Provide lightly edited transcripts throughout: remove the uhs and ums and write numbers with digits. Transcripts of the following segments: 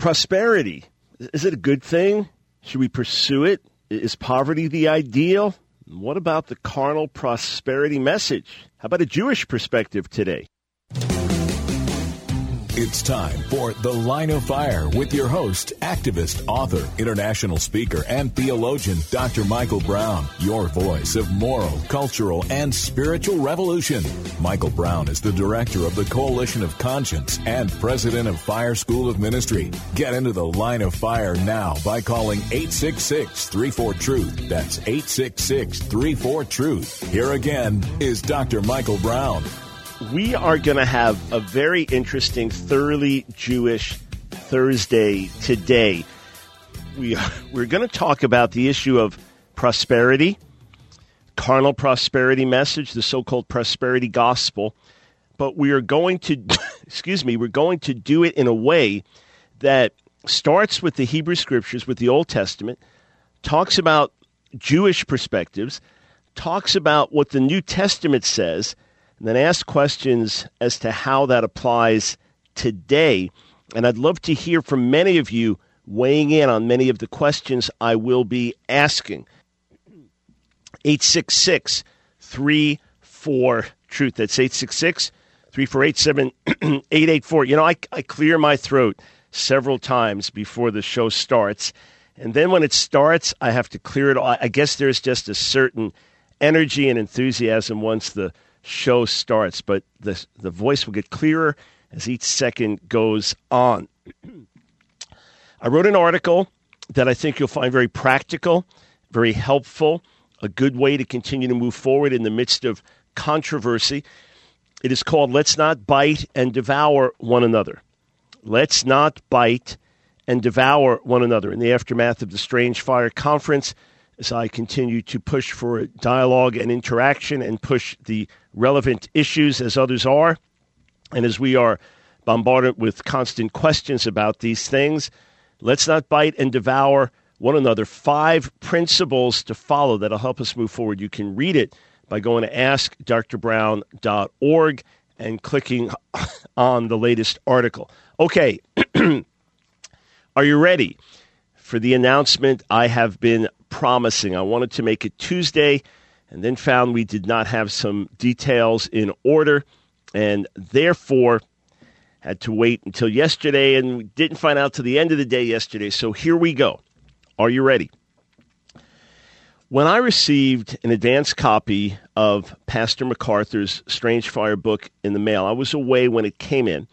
Prosperity, is it a good thing? Should we pursue it? Is poverty the ideal? What about the carnal prosperity message? How about a Jewish perspective today? It's time for The Line of Fire with your host, activist, author, international speaker, and theologian, Dr. Michael Brown, your voice of moral, cultural, and spiritual revolution. Michael Brown is the director of the Coalition of Conscience and president of Fire School of Ministry. Get into The Line of Fire now by calling 866-34-TRUTH. That's 866-34-TRUTH. Here again is Dr. Michael Brown. We are going to have a very interesting, thoroughly Jewish Thursday today. We're going to talk about the issue of prosperity, carnal prosperity message, the so-called prosperity gospel. But we are going to, we're going to do it in a way that starts with the Hebrew Scriptures, with the Old Testament, talks about Jewish perspectives, talks about what the New Testament says, and then ask questions as to how that applies today. And I'd love to hear from many of you weighing in on many of the questions I will be asking. 866-34-TRUTH. That's 866-348-7884. You know, I clear my throat several times before the show starts. And then when it starts, I have to clear it all. I guess there's just a certain energy and enthusiasm once the show starts, but the voice will get clearer as each second goes on. I wrote an article that I think you'll find very practical, very helpful, a good way to continue to move forward in the midst of controversy. It is called Let's Not Bite and Devour One Another. Let's not bite and devour one another. In the aftermath of the Strange Fire Conference, as I continue to push for dialogue and interaction and push the relevant issues as others are, and as we are bombarded with constant questions about these things, let's not bite and devour one another. 5 principles to follow that'll help us move forward. You can read it by going to askdrbrown.org and clicking on the latest article. Okay, are you ready for the announcement I have been promising? I wanted to make it Tuesday and then found we did not have some details in order and therefore had to wait until yesterday, and we didn't find out till the end of the day yesterday. So here we go. Are you ready? When I received an advance copy of Pastor MacArthur's Strange Fire book in the mail, I was away when it came in,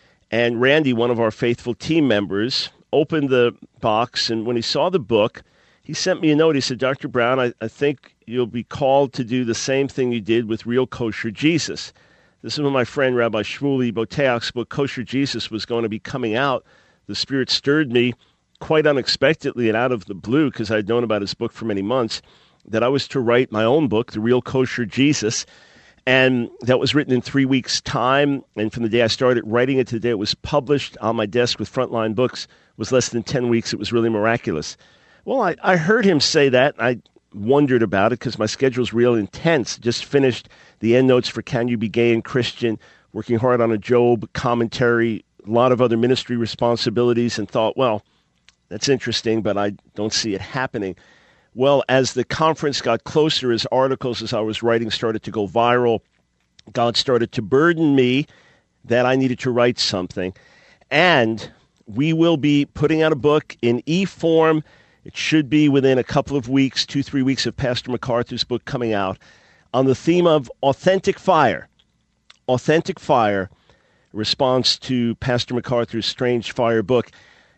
and Randy, one of our faithful team members, opened the box, and when he saw the book, he sent me a note. He said, Dr. Brown, I think you'll be called to do the same thing you did with Real Kosher Jesus. This is when my friend Rabbi Shmuley Boteach's book, Kosher Jesus, was going to be coming out. The Spirit stirred me quite unexpectedly and out of the blue, because I'd known about his book for many months, that I was to write my own book, The Real Kosher Jesus. And that was written in 3 weeks' time. And from the day I started writing it to the day it was published on my desk with Frontline Books was less than 10 weeks. It was really miraculous. Well, I heard him say that. I wondered about it because my schedule's real intense. Just finished the endnotes for Can You Be Gay and Christian, working hard on a Job commentary, a lot of other ministry responsibilities, and thought, well, that's interesting, but I don't see it happening. Well, as the conference got closer, as articles, as I was writing, started to go viral, God started to burden me that I needed to write something. And we will be putting out a book in e-form. It should be within a couple of weeks, 2-3 weeks of Pastor MacArthur's book coming out, on the theme of authentic fire. Authentic fire, response to Pastor MacArthur's Strange Fire book.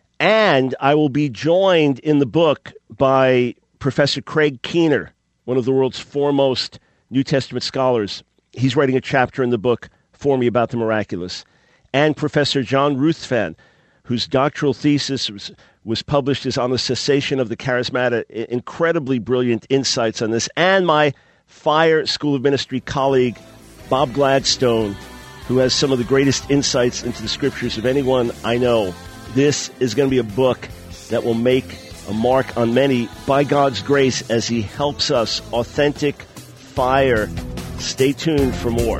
And I will be joined in the book by Professor Craig Keener, one of the world's foremost New Testament scholars. He's writing a chapter in the book for me about the miraculous. And Professor John Ruthven, whose doctoral thesis was published as On the Cessation of the Charismatic. Incredibly brilliant insights on this. And my Fire School of Ministry colleague, Bob Gladstone, who has some of the greatest insights into the Scriptures of anyone I know. This is going to be a book that will make a mark on many by God's grace as he helps us. Authentic fire. Stay tuned for more.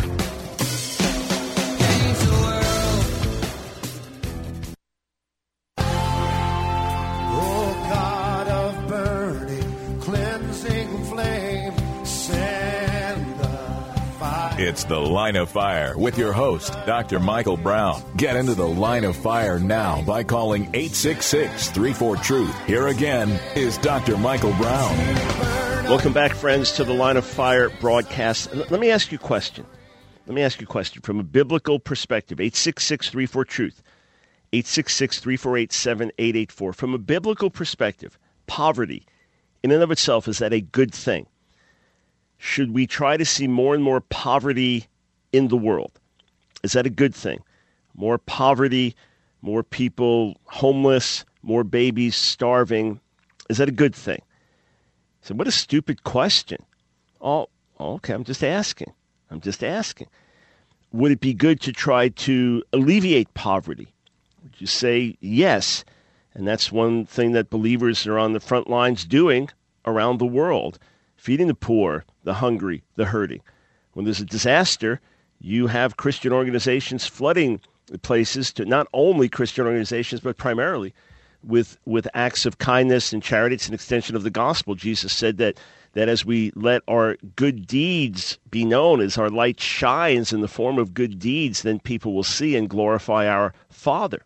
It's The Line of Fire with your host, Dr. Michael Brown. Get into The Line of Fire now by calling 866-34-TRUTH. Here again is Dr. Michael Brown. Welcome back, friends, to the Line of Fire broadcast. Let me ask you a question. From a biblical perspective. 866-34-TRUTH. 866-348-7884. From a biblical perspective, poverty, in and of itself, is that a good thing? Should we try to see more and more poverty in the world? Is that a good thing? More poverty, more people homeless, more babies starving. Is that a good thing? So what a stupid question. Oh, okay, I'm just asking. Would it be good to try to alleviate poverty? Would you say yes? And that's one thing that believers are on the front lines doing around the world, feeding the poor, the hungry, the hurting. When there's a disaster, you have Christian organizations flooding places, to not only Christian organizations, but primarily with acts of kindness and charity. It's an extension of the gospel. Jesus said that as we let our good deeds be known, as our light shines in the form of good deeds, then people will see and glorify our Father.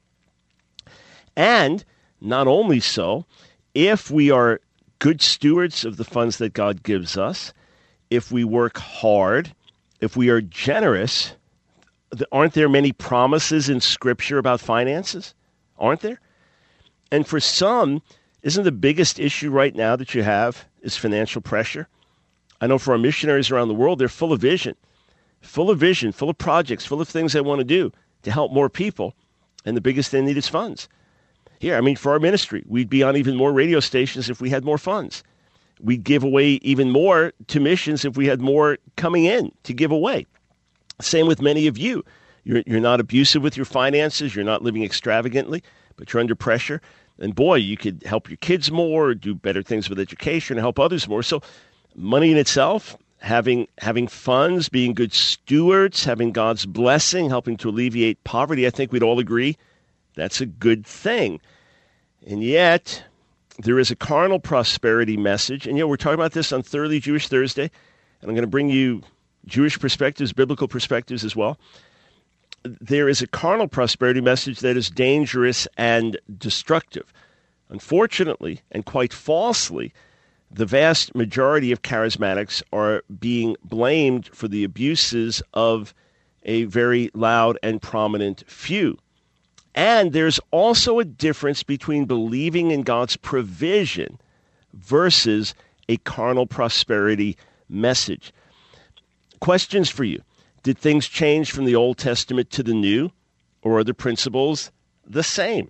And not only so, if we are good stewards of the funds that God gives us, if we work hard, if we are generous, aren't there many promises in Scripture about finances? Aren't there? And for some, isn't the biggest issue right now that you have is financial pressure? I know for our missionaries around the world, they're full of vision, full of projects, full of things they want to do to help more people. And the biggest they need is funds. Here, for our ministry, we'd be on even more radio stations if we had more funds. We'd give away even more to missions if we had more coming in to give away. Same with many of you. You're not abusive with your finances. You're not living extravagantly, but you're under pressure. And boy, you could help your kids more, do better things with education, help others more. So money in itself, having funds, being good stewards, having God's blessing, helping to alleviate poverty, I think we'd all agree that's a good thing. And yet, there is a carnal prosperity message. And we're talking about this on Thoroughly Jewish Thursday. And I'm going to bring you Jewish perspectives, biblical perspectives as well. There is a carnal prosperity message that is dangerous and destructive. Unfortunately, and quite falsely, the vast majority of charismatics are being blamed for the abuses of a very loud and prominent few. And there's also a difference between believing in God's provision versus a carnal prosperity message. Questions for you. Did things change from the Old Testament to the New, or are the principles the same?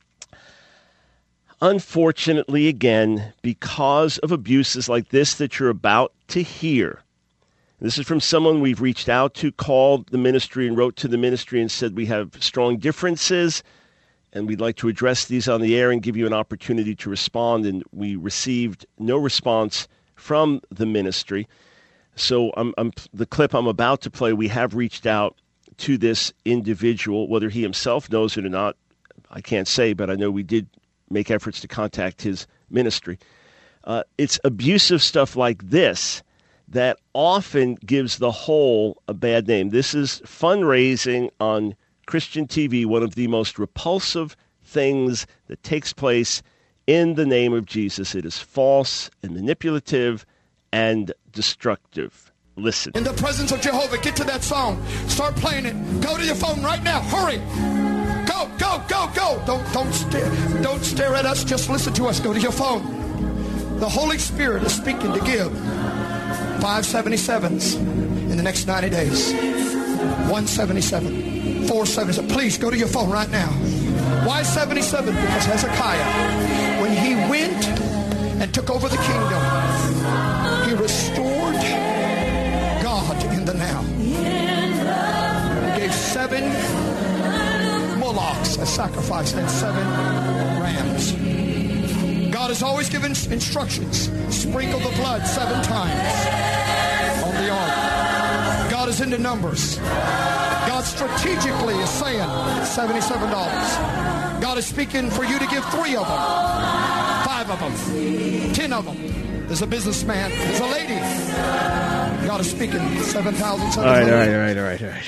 Unfortunately, again, because of abuses like this that you're about to hear, this is from someone we've reached out to, called the ministry and wrote to the ministry and said we have strong differences and we'd like to address these on the air and give you an opportunity to respond. And we received no response from the ministry. So the clip I'm about to play, we have reached out to this individual. Whether he himself knows it or not, I can't say, but I know we did make efforts to contact his ministry. It's abusive stuff like this that often gives the whole a bad name. This is fundraising on Christian TV, one of the most repulsive things that takes place in the name of Jesus. It is false and manipulative and destructive. Listen. In the presence of Jehovah, get to that song. Start playing it. Go to your phone right now. Hurry. Go, go, go, go. Don't stare at us. Just listen to us. Go to your phone. The Holy Spirit is speaking to give 577s in the next 90 days. 177, 477. Please go to your phone right now. Why 77? Because Hezekiah, when he went and took over the kingdom, he restored God in the now. He gave 7 bullocks as sacrifice and 7 rams. God has always given instructions. Sprinkle the blood 7 times on the ark. God is into numbers. God strategically is saying $77. God is speaking for you to give 3 of them. 5 5 of them, 10 of them. There's a businessman. There's a lady. God is speaking. 7,000. All right.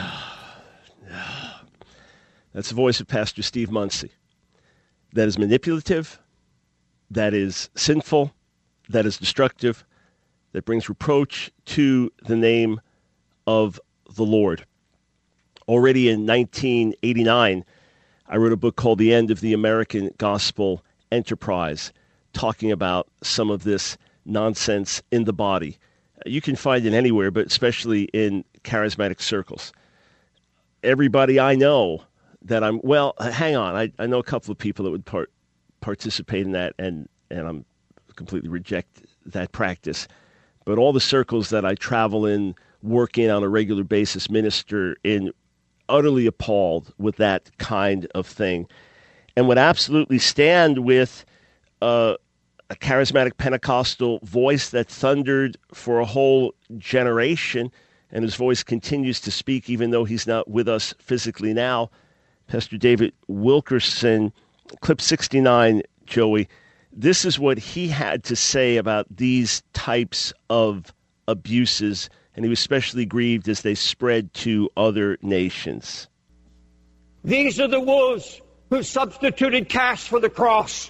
That's the voice of Pastor Steve Munsey. That is manipulative. That is sinful. That is destructive. That brings reproach to the name of the Lord. Already in 1989, I wrote a book called The End of the American Gospel Enterprise, talking about some of this nonsense in the body. You can find it anywhere, but especially in charismatic circles. Everybody I know that hang on. I know a couple of people that would participate in that, and I'm completely reject that practice. But all the circles that I travel in, work in on a regular basis, minister in, utterly appalled with that kind of thing, and would absolutely stand with a charismatic Pentecostal voice that thundered for a whole generation, and his voice continues to speak even though he's not with us physically now. Pastor David Wilkerson, clip 69, Joey. This is what he had to say about these types of abuses, and he was especially grieved as they spread to other nations. These are the wolves who substituted cash for the cross.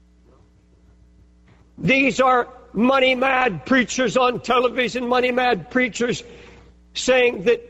These are money-mad preachers on television, money-mad preachers saying that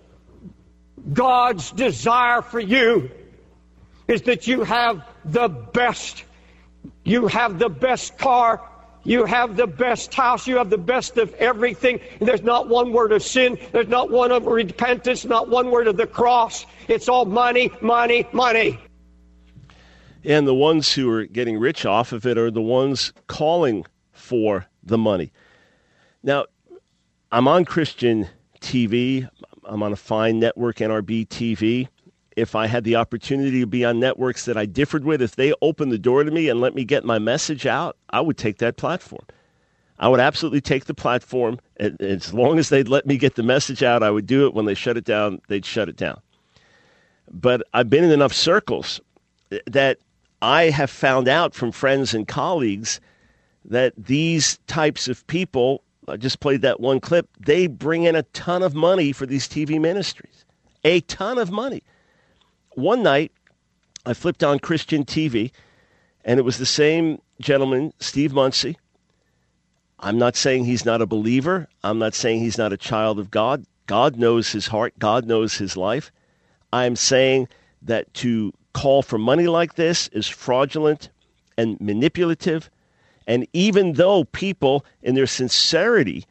God's desire for you is that you have the best. You have the best car. You have the best house. You have the best of everything. And there's not one word of sin. There's not one of repentance. Not one word of the cross. It's all money, money, money. And the ones who are getting rich off of it are the ones calling for the money. Now, I'm on Christian TV. I'm on a fine network, NRB TV. If I had the opportunity to be on networks that I differed with, if they opened the door to me and let me get my message out, I would take that platform. I would absolutely take the platform. As long as they'd let me get the message out, I would do it. When they shut it down, they'd shut it down. But I've been in enough circles that I have found out from friends and colleagues that these types of people, I just played that one clip, they bring in a ton of money for these TV ministries. A ton of money. One night, I flipped on Christian TV, and it was the same gentleman, Steve Munsey. I'm not saying he's not a believer. I'm not saying he's not a child of God. God knows his heart. God knows his life. I'm saying that to call for money like this is fraudulent and manipulative. And even though people, in their sincerity,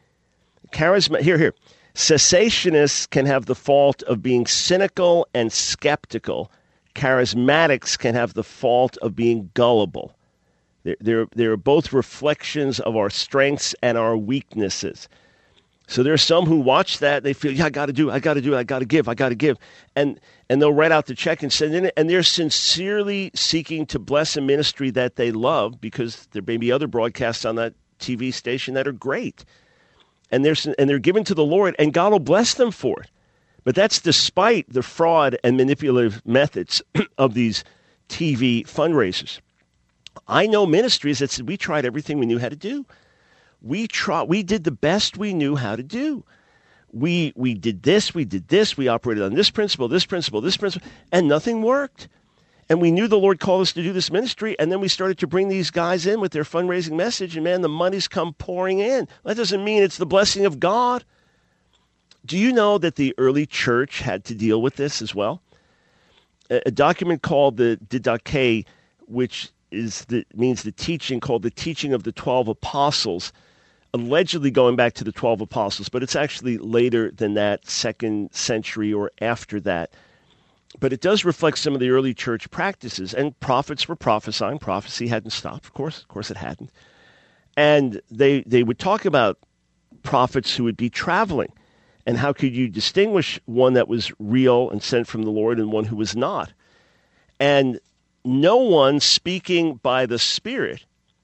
cessationists can have the fault of being cynical and skeptical. Charismatics can have the fault of being gullible. They're both reflections of our strengths and our weaknesses. So there are some who watch that, they feel, I got to give. And they'll write out the check and send it in, and they're sincerely seeking to bless a ministry that they love, because there may be other broadcasts on that TV station that are great. And they're given to the Lord, and God will bless them for it. But that's despite the fraud and manipulative methods of these TV fundraisers. I know ministries that said, we tried everything we knew how to do. We did the best we knew how to do. We did this, we operated on this principle, and nothing worked. And we knew the Lord called us to do this ministry, and then we started to bring these guys in with their fundraising message, and man, the money's come pouring in. That doesn't mean it's the blessing of God. Do you know that the early church had to deal with this as well? A document called the Didache, which means the teaching, called the Teaching of the 12 Apostles, allegedly going back to the 12 Apostles, but it's actually later than that, 2nd century or after that. But it does reflect some of the early church practices, and prophets were prophesying. Prophecy hadn't stopped, of course it hadn't. And they would talk about prophets who would be traveling, and how could you distinguish one that was real and sent from the Lord and one who was not. And no one speaking by the Spirit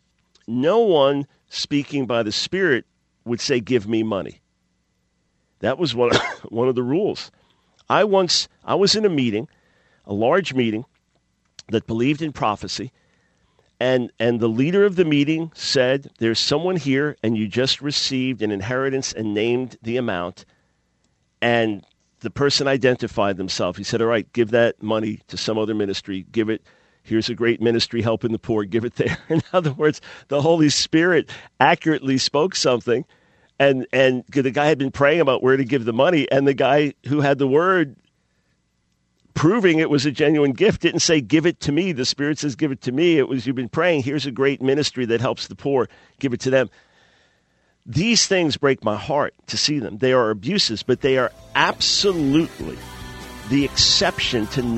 would say, give me money. That was one of the rules. I was in a meeting, a large meeting that believed in prophecy, And the leader of the meeting said, there's someone here, and you just received an inheritance and named the amount. And the person identified themselves. He said, all right, give that money to some other ministry. Give it. Here's a great ministry helping the poor. Give it there. In other words, the Holy Spirit accurately spoke something. And the guy had been praying about where to give the money. And the guy who had the word proving it was a genuine gift didn't say, give it to me. The Spirit says, give it to me. It was, you've been praying. Here's a great ministry that helps the poor. Give it to them. These things break my heart to see them. They are abuses, but they are absolutely the exception to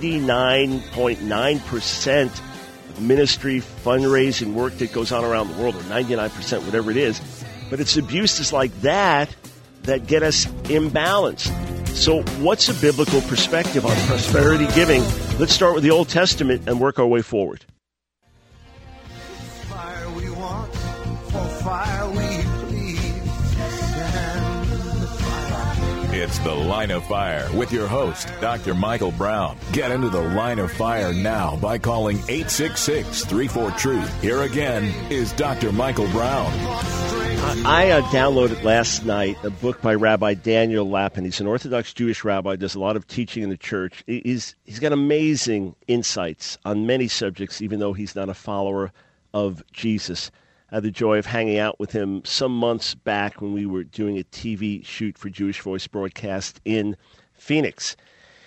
99.9% of ministry, fundraising work that goes on around the world, or 99%, whatever it is. But it's abuses like that that get us imbalanced. So what's a biblical perspective on prosperity giving? Let's start with the Old Testament and work our way forward. Fire we want, for fire we It's The Line of Fire with your host, Dr. Michael Brown. Get into the Line of Fire now by calling 866-34-TRUTH. Here again is Dr. Michael Brown. I downloaded last night a book by Rabbi Daniel Lapin. He's an Orthodox Jewish rabbi, does a lot of teaching in the church. He's got amazing insights on many subjects, even though he's not a follower of Jesus. I had the joy of hanging out with him some months back when we were doing a TV shoot for Jewish Voice broadcast in Phoenix.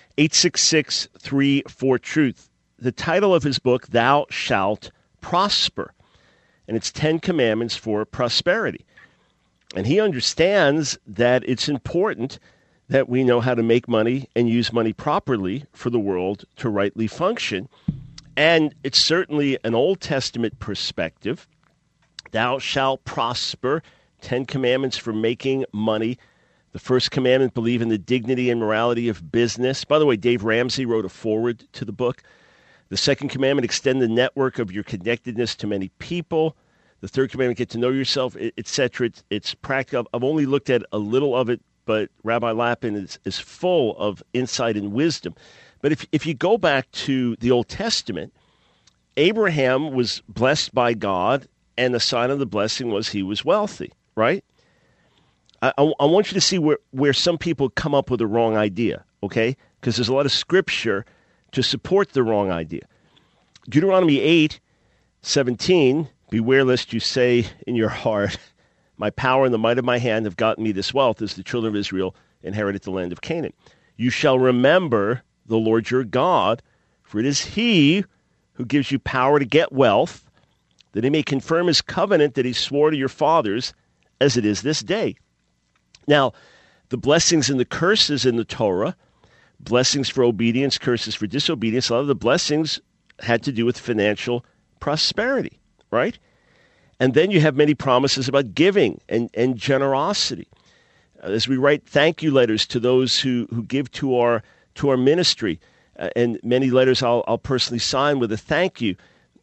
866-34-TRUTH. The title of his book, Thou Shalt Prosper. And it's 10 Commandments for Prosperity. And he understands that it's important that we know how to make money and use money properly for the world to rightly function. And it's certainly an Old Testament perspective. Thou shalt prosper, 10 commandments for making money. The first commandment, believe in the dignity and morality of business. By the way, Dave Ramsey wrote a foreword to the book. The second commandment, extend the network of your connectedness to many people. The third commandment, get to know yourself, etc. It's practical. I've only looked at a little of it, but Rabbi Lapin is full of insight and wisdom. But if you go back to the Old Testament, Abraham was blessed by God, and the sign of the blessing was he was wealthy, right? I want you to see where some people come up with a wrong idea, okay? Because there's a lot of scripture to support the wrong idea. Deuteronomy 8:17, beware lest you say in your heart, my power and the might of my hand have gotten me this wealth, as the children of Israel inherited the land of Canaan. You shall remember the Lord your God, for it is he who gives you power to get wealth, that he may confirm his covenant that he swore to your fathers, as it is this day. Now, the blessings and the curses in the Torah, blessings for obedience, curses for disobedience, a lot of the blessings had to do with financial prosperity, right? And then you have many promises about giving and generosity. As we write thank you letters to those who give to our ministry, and many letters I'll personally sign with a thank you.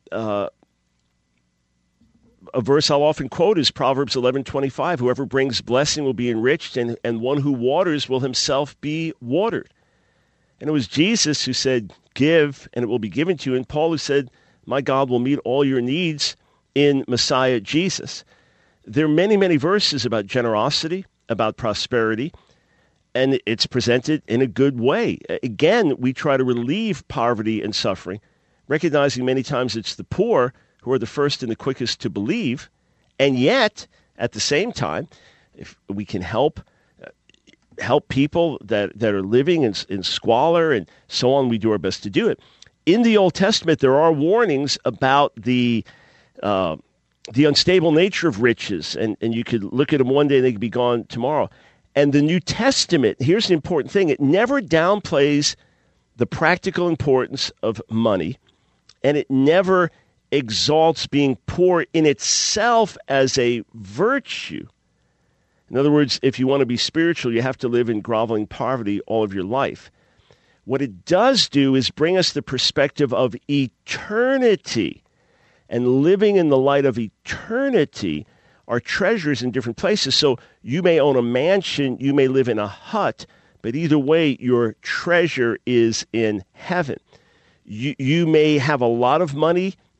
A verse I'll often quote is Proverbs 11:25. Whoever brings blessing will be enriched, and one who waters will himself be watered. And it was Jesus who said, give, and it will be given to you. And Paul who said, my God will meet all your needs in Messiah Jesus. There are many, many verses about generosity, about prosperity, and it's presented in a good way. Again, we try to relieve poverty and suffering, recognizing many times it's the poor who are the first and the quickest to believe, and yet, at the same time, if we can help people that are living in squalor and so on, we do our best to do it. In the Old Testament, there are warnings about the unstable nature of riches, and you could look at them one day and they could be gone tomorrow. And the New Testament, here's the important thing, it never downplays the practical importance of money, and it never exalts being poor in itself as a virtue. In other words, if you want to be spiritual, you have to live in groveling poverty all of your life. What it does do is bring us the perspective of eternity, and living in the light of eternity are treasures in different places. So you may own a mansion, you may live in a hut, but either way, your treasure is in heaven. You may have a lot of money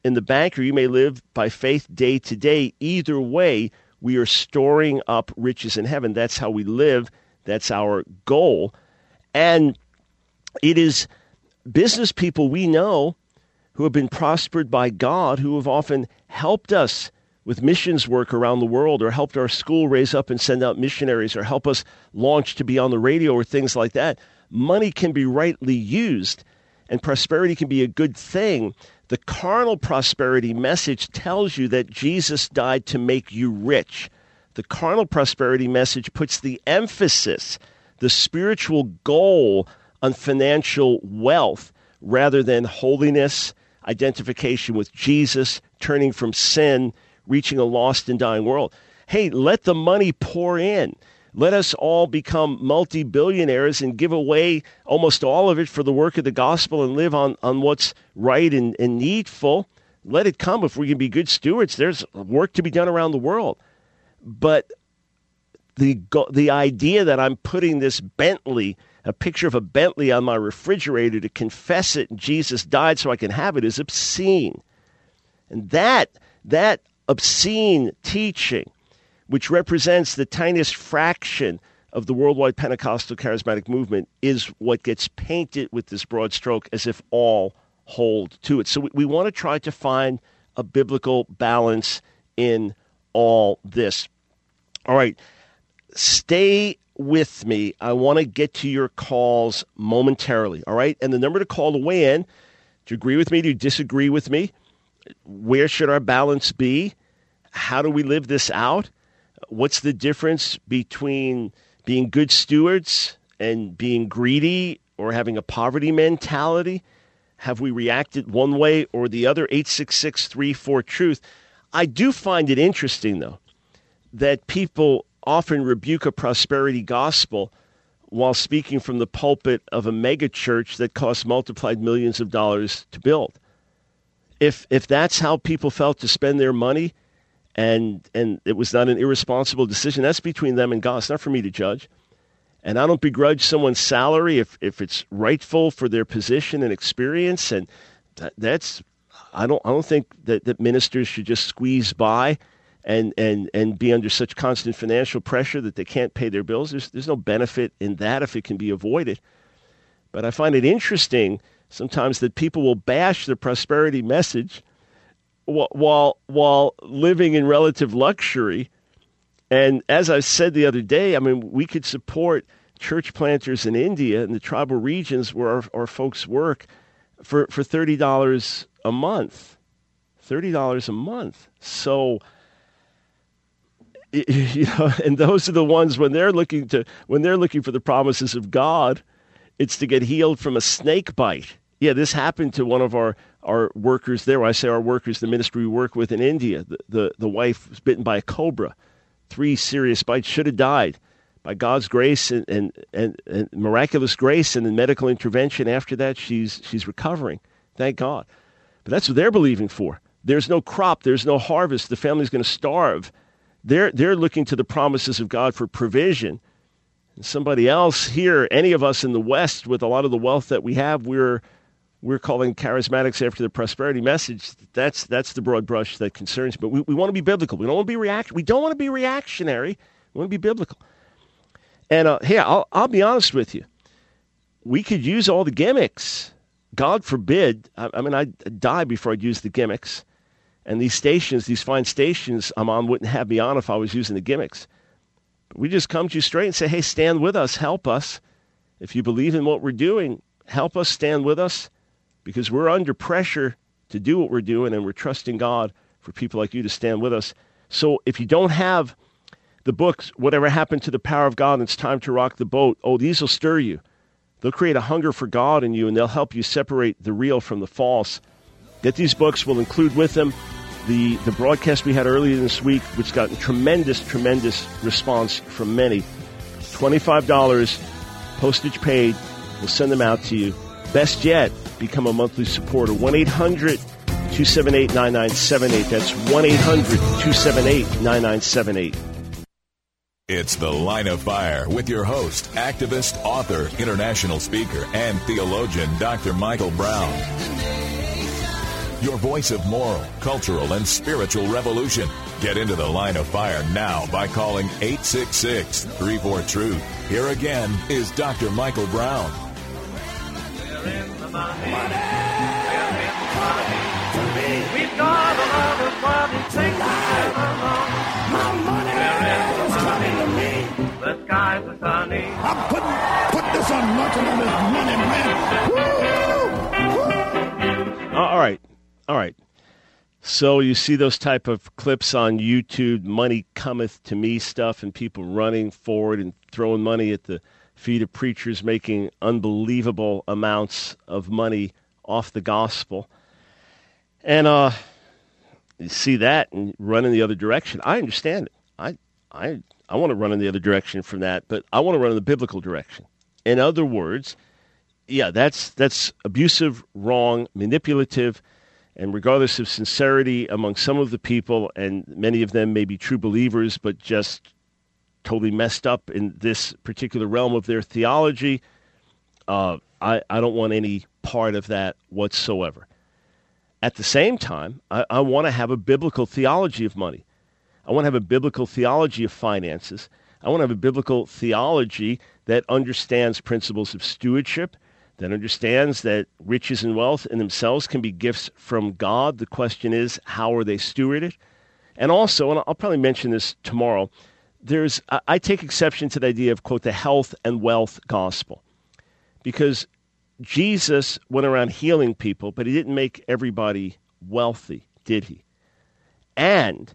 in the bank, or you may live by faith day to day. Either way, we are storing up riches in heaven. That's how we live. That's our goal. And it is business people we know who have been prospered by God, who have often helped us with missions work around the world, or helped our school raise up and send out missionaries, or help us launch to be on the radio, or things like that. Money can be rightly used, and prosperity can be a good thing. The carnal prosperity message tells you that Jesus died to make you rich. The carnal prosperity message puts the emphasis, the spiritual goal, on financial wealth rather than holiness, identification with Jesus, turning from sin, reaching a lost and dying world. Hey, let the money pour in. Let us all become multi-billionaires and give away almost all of it for the work of the gospel and live on what's right and needful. Let it come. If we can be good stewards, there's work to be done around the world. But the idea that I'm putting this Bentley, a picture of a Bentley on my refrigerator to confess it and Jesus died so I can have it, is obscene. And that obscene teaching, which represents the tiniest fraction of the worldwide Pentecostal charismatic movement, is what gets painted with this broad stroke as if all hold to it. So we want to try to find a biblical balance in all this. All right, stay with me. I want to get to your calls momentarily, all right? And the number to call to weigh in, do you agree with me? Do you disagree with me? Where should our balance be? How do we live this out? What's the difference between being good stewards and being greedy or having a poverty mentality? Have we reacted one way or the other? 866-34-TRUTH. I do find it interesting, though, that people often rebuke a prosperity gospel while speaking from the pulpit of a mega church that costs multiplied millions of dollars to build. If that's how people felt to spend their money, and it was not an irresponsible decision, that's between them and God. It's not for me to judge. And I don't begrudge someone's salary if it's rightful for their position and experience. And that's I don't think that ministers should just squeeze by and be under such constant financial pressure that they can't pay their bills. There's no benefit in that if it can be avoided. But I find it interesting sometimes that people will bash the prosperity message while living in relative luxury. And as I said the other day, I mean, we could support church planters in India and the tribal regions where our folks work for $30 a month. $30 a month. So, you know, and those are the ones when they're looking for the promises of God, it's to get healed from a snake bite. Yeah, this happened to one of our workers there. When I say our workers, the ministry we work with in India. The wife was bitten by a cobra. 3 serious bites, should have died. By God's grace and miraculous grace and in medical intervention after that, she's recovering. Thank God. But that's what they're believing for. There's no crop. There's no harvest. The family's going to starve. They're looking to the promises of God for provision. And somebody else here, any of us in the West, with a lot of the wealth that we have, we're calling charismatics after the prosperity message. That's the broad brush that concerns me. But we want to be biblical. We don't want to be We don't want to be reactionary. We want to be biblical. And hey, I'll be honest with you. We could use all the gimmicks. God forbid. I mean, I'd die before I'd use the gimmicks. And these stations, these fine stations I'm on, wouldn't have me on if I was using the gimmicks. But we just come to you straight and say, hey, stand with us, help us. If you believe in what we're doing, help us, stand with us, because we're under pressure to do what we're doing, and we're trusting God for people like you to stand with us. So if you don't have the books, Whatever Happened to the Power of God, and It's Time to Rock the Boat, these will stir you. They'll create a hunger for God in you, and they'll help you separate the real from the false. Get these books. We'll include with them the broadcast we had earlier this week, which got a tremendous response from many. $25, postage paid. We'll send them out to you. Best yet, become a monthly supporter. 1-800-278-9978. That's 1-800-278-9978. It's The Line of Fire with your host, activist, author, international speaker, and theologian, Dr. Michael Brown. your voice of moral, cultural, and spiritual revolution. Get into the line of fire now by calling 866-34-TRUTH. Here again is Dr. Michael Brown. We've got a lot of money, take my money is coming to me. The skies are sunny. I'm putting this on nothing on this money, man. Woo! All right. So you see those type of clips on YouTube, money cometh to me stuff, and people running forward and throwing money at the feet of preachers, making unbelievable amounts of money off the gospel. And you see that and run in the other direction. I understand it. I want to run in the other direction from that, but I want to run in the biblical direction. In other words, yeah, that's abusive, wrong, manipulative, and regardless of sincerity among some of the people, and many of them may be true believers, but just totally messed up in this particular realm of their theology, I don't want any part of that whatsoever. At the same time, I want to have a biblical theology of money. I want to have a biblical theology of finances. I want to have a biblical theology that understands principles of stewardship, that understands that riches and wealth in themselves can be gifts from God. The question is, how are they stewarded? And also, and I'll probably mention this tomorrow, I take exception to the idea of, quote, the health and wealth gospel. Because Jesus went around healing people, but he didn't make everybody wealthy, did he? And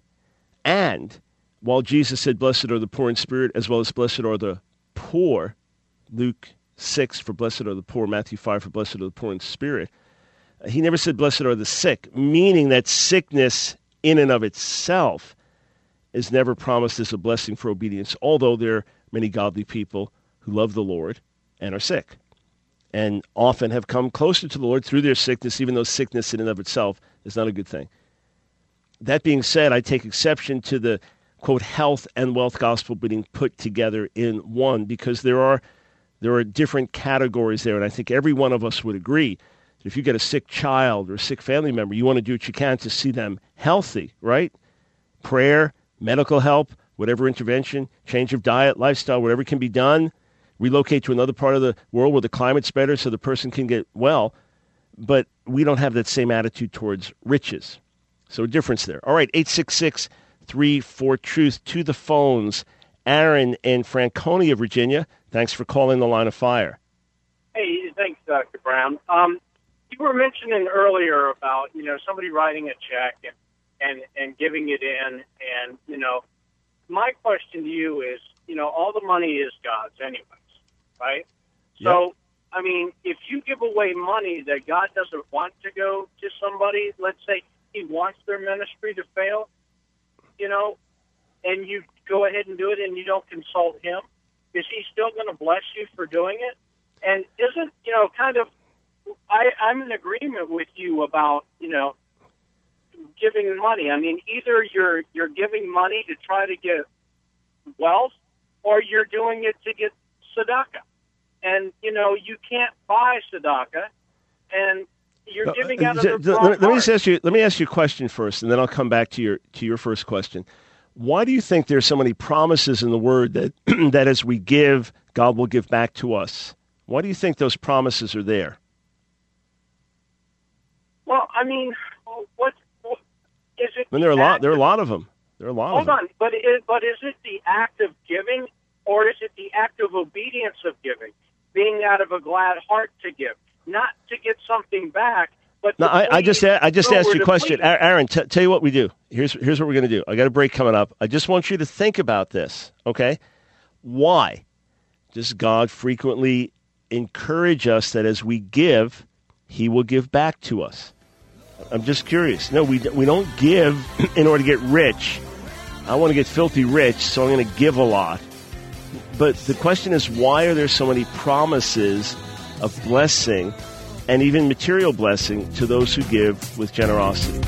while Jesus said, blessed are the poor in spirit, as well as blessed are the poor, Luke 6 for blessed are the poor, Matthew 5 for blessed are the poor in spirit, he never said blessed are the sick, meaning that sickness in and of itself is never promised as a blessing for obedience, although there are many godly people who love the Lord and are sick, and often have come closer to the Lord through their sickness, even though sickness in and of itself is not a good thing. That being said, I take exception to the, quote, health and wealth gospel being put together in one, because there are different categories there, and I think every one of us would agree that if you get a sick child or a sick family member, you want to do what you can to see them healthy, right? Prayer, medical help, whatever intervention, change of diet, lifestyle, whatever can be done, relocate to another part of the world where the climate's better so the person can get well, but we don't have that same attitude towards riches. So a difference there. All right, 866-34-TRUTH to the phones. Aaron in Franconia, Virginia. Thanks for calling the line of fire. Hey, thanks, Dr. Brown. You were mentioning earlier about, somebody writing a check and giving it in. And, my question to you is, all the money is God's anyways, right? Yep. So, if you give away money that God doesn't want to go to somebody, let's say he wants their ministry to fail, and you go ahead and do it and you don't consult him, is he still going to bless you for doing it? And isn't, I'm in agreement with you about, giving money. Either you're giving money to try to get wealth, or you're doing it to get tzedakah. And, you can't buy tzedakah, and you're giving out of their let me ask you a question first, and then I'll come back to your first question. Why do you think there's so many promises in the Word that that as we give, God will give back to us? Why do you think those promises are there? Well, what is it? There are a lot of them. Hold on, but is it the act of giving, or is it the act of obedience of giving, being out of a glad heart to give, not to get something back? But no, I just asked you a question, Aaron. Tell you what we do. Here's what we're going to do. I got a break coming up. I just want you to think about this. Okay, why does God frequently encourage us that as we give, He will give back to us? I'm just curious. No, we don't give in order to get rich. I want to get filthy rich, so I'm going to give a lot. But the question is, why are there so many promises of blessing and even material blessing to those who give with generosity?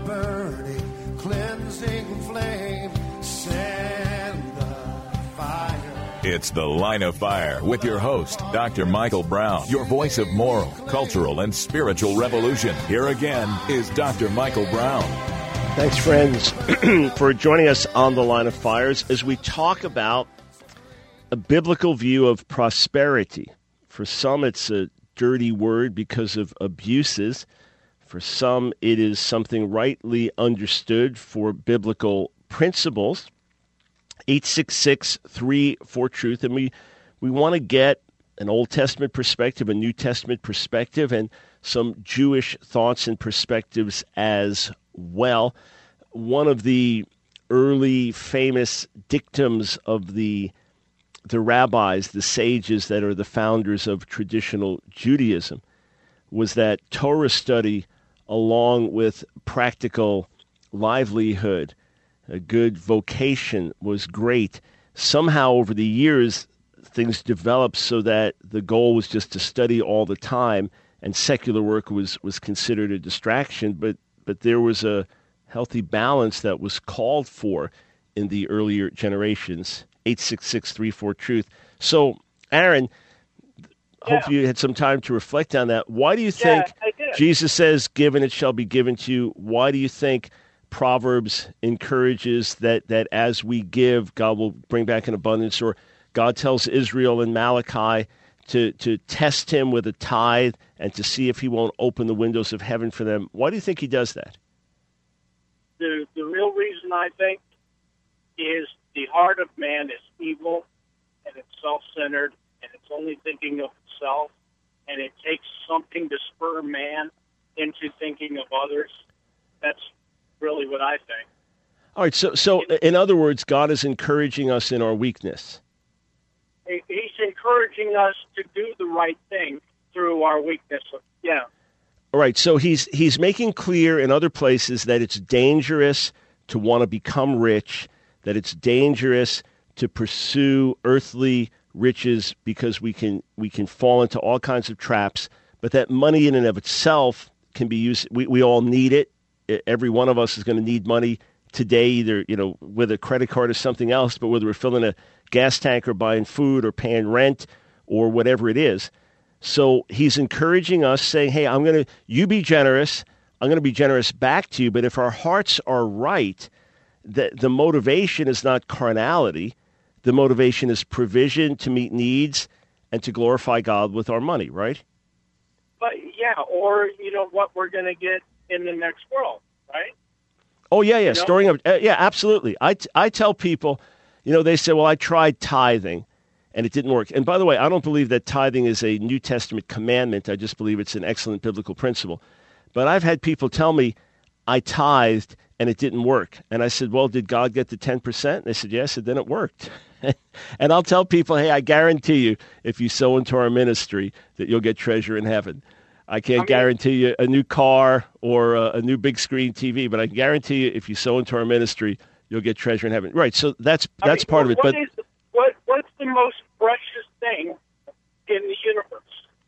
Fire. The Line of Fire with your host, Dr. Michael Brown, your voice of moral, cultural, and spiritual revolution. Here again is Dr. Michael Brown. Thanks, friends, for joining us on The Line of Fires as we talk about a biblical view of prosperity. For some, it's a dirty word because of abuses. For some, it is something rightly understood for biblical principles. 866-34-TRUTH. And we want to get an Old Testament perspective, a New Testament perspective, and some Jewish thoughts and perspectives as well. One of the early famous dictums of the rabbis, the sages that are the founders of traditional Judaism, was that Torah study along with practical livelihood, a good vocation, was great. Somehow over the years, things developed so that the goal was just to study all the time, and secular work was considered a distraction, but there was a healthy balance that was called for in the earlier generations. 866-34-TRUTH. So, Aaron, hope you had some time to reflect on that. Why do you think Jesus says, "Give and it shall be given to you"? Why do you think Proverbs encourages that as we give, God will bring back an abundance? Or God tells Israel in Malachi to test him with a tithe and to see if he won't open the windows of heaven for them. Why do you think he does that? The real reason, I think, is the heart of man is evil, and it's self-centered, and it's only thinking of itself, and it takes something to spur man into thinking of others. That's really what I think. All right, so in other words, God is encouraging us in our weakness. He's encouraging us to do the right thing through our weakness. Yeah. All right, so he's making clear in other places that it's dangerous to want to become rich, that it's dangerous to pursue earthly riches because we can fall into all kinds of traps, but that money in and of itself can be used. We all need it. Every one of us is going to need money today, either with a credit card or something else, but whether we're filling a gas tank or buying food or paying rent or whatever it is. So he's encouraging us, saying, hey, you be generous. I'm going to be generous back to you. But if our hearts are right, the motivation is not carnality. The motivation is provision to meet needs and to glorify God with our money, right? But yeah, or what we're going to get in the next world, right? Oh yeah, storing up. Yeah, absolutely. I tell people, they say, well, I tried tithing and it didn't work. And by the way, I don't believe that tithing is a New Testament commandment. I just believe it's an excellent biblical principle. But I've had people tell me I tithed and it didn't work. And I said, well, did God get the 10%? And they said, yes, and then it worked. And I'll tell people, hey, I guarantee you, if you sow into our ministry, that you'll get treasure in heaven. I can't guarantee you a new car or a new big screen TV, but I can guarantee you if you sow into our ministry, you'll get treasure in heaven. Right, so that's part of it. But what's the most precious thing in the universe?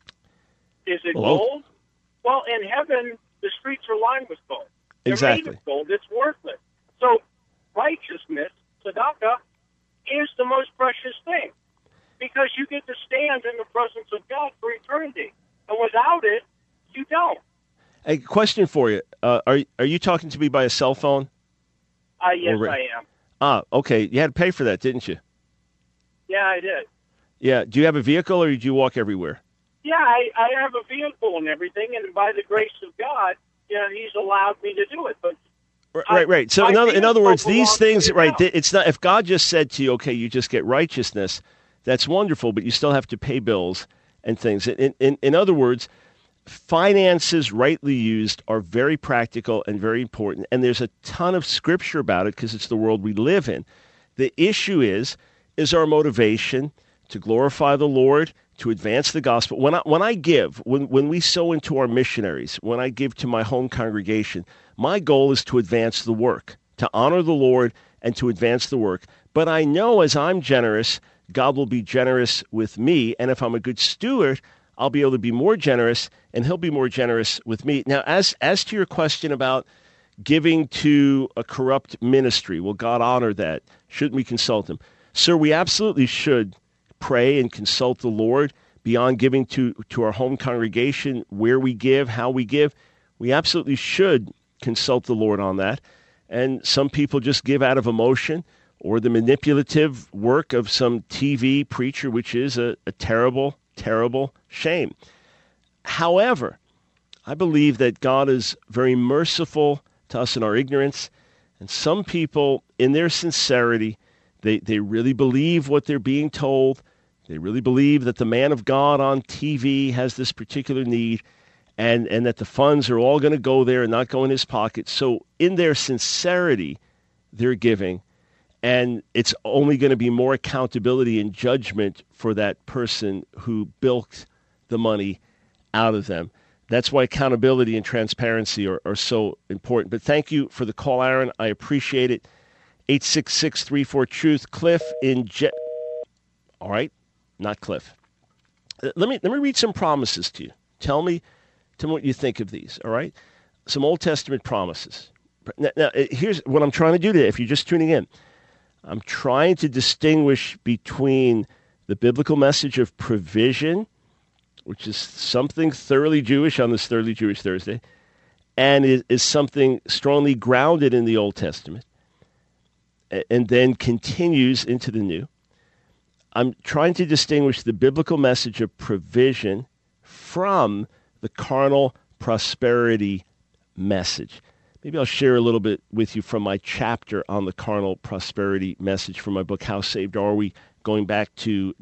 Is it gold? Well, in heaven, the streets are lined with gold. They're exactly. made of gold. It's worthless. So righteousness, tzedakah, is the most precious thing because you get to stand in the presence of God for eternity. And without it, you don't. A question for you. Are you talking to me by a cell phone? Yes, I am. Okay. You had to pay for that, didn't you? Yeah, I did. Yeah. Do you have a vehicle or do you walk everywhere? Yeah, I have a vehicle and everything, and by the grace of God, He's allowed me to do it. But right. So in other words, these things, right? It's not if God just said to you, okay, you just get righteousness. That's wonderful, but you still have to pay bills and things. In other words, finances rightly used are very practical and very important, and there's a ton of scripture about it because it's the world we live in. The issue is our motivation to glorify the Lord, to advance the gospel. When I give, when we sow into our missionaries, when I give to my home congregation, my goal is to advance the work, to honor the Lord and to advance the work. But I know as I'm generous, God will be generous with me, and if I'm a good steward, I'll be able to be more generous, and He'll be more generous with me. Now, as to your question about giving to a corrupt ministry, will God honor that? Shouldn't we consult Him? Sir, we absolutely should pray and consult the Lord beyond giving to our home congregation, where we give, how we give. We absolutely should consult the Lord on that. And some people just give out of emotion or the manipulative work of some TV preacher, which is a terrible, terrible shame. However, I believe that God is very merciful to us in our ignorance, and some people, in their sincerity, they really believe what they're being told. They really believe that the man of God on TV has this particular need, and that the funds are all going to go there and not go in his pocket. So in their sincerity, they're giving, and it's only going to be more accountability and judgment for that person who bilked the money out of them. That's why accountability and transparency are so important. But thank you for the call, Aaron. I appreciate it. 866-34-TRUTH. Cliff in All right, not Cliff. Let me read some promises to you. Tell me what you think of these, all right? Some Old Testament promises. Now, here's what I'm trying to do today, if you're just tuning in. I'm trying to distinguish between the biblical message of provision, which is something thoroughly Jewish on this Thoroughly Jewish Thursday, and is something strongly grounded in the Old Testament, and then continues into the New. I'm trying to distinguish the biblical message of provision from the carnal prosperity message. Maybe I'll share a little bit with you from my chapter on the carnal prosperity message from my book, How Saved Are We?, going back to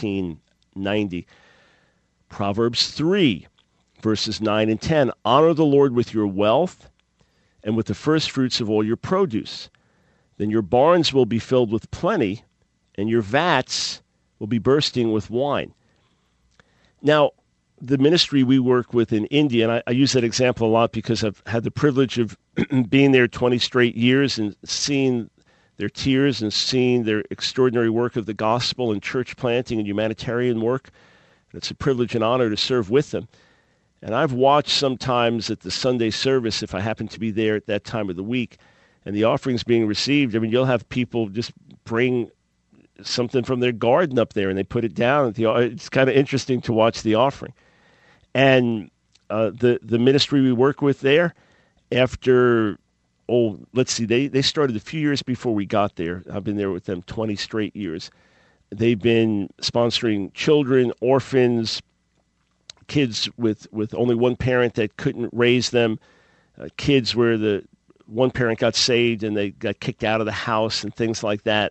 1990. Proverbs 3, verses 9 and 10. Honor the Lord with your wealth and with the first fruits of all your produce. Then your barns will be filled with plenty, and your vats will be bursting with wine. Now, the ministry we work with in India, and I use that example a lot because I've had the privilege of being there 20 straight years and seeing their tears and seeing their extraordinary work of the gospel and church planting and humanitarian work. It's a privilege and honor to serve with them. And I've watched sometimes at the Sunday service, if I happen to be there at that time of the week, and the offerings being received, I mean, you'll have people just bring something from their garden up there and they put it down. It's kind of interesting to watch the offering. And the ministry we work with there, after, they started a few years before we got there. I've been there with them 20 straight years. They've been sponsoring children, orphans, kids with only one parent that couldn't raise them, kids where the one parent got saved and they got kicked out of the house and things like that.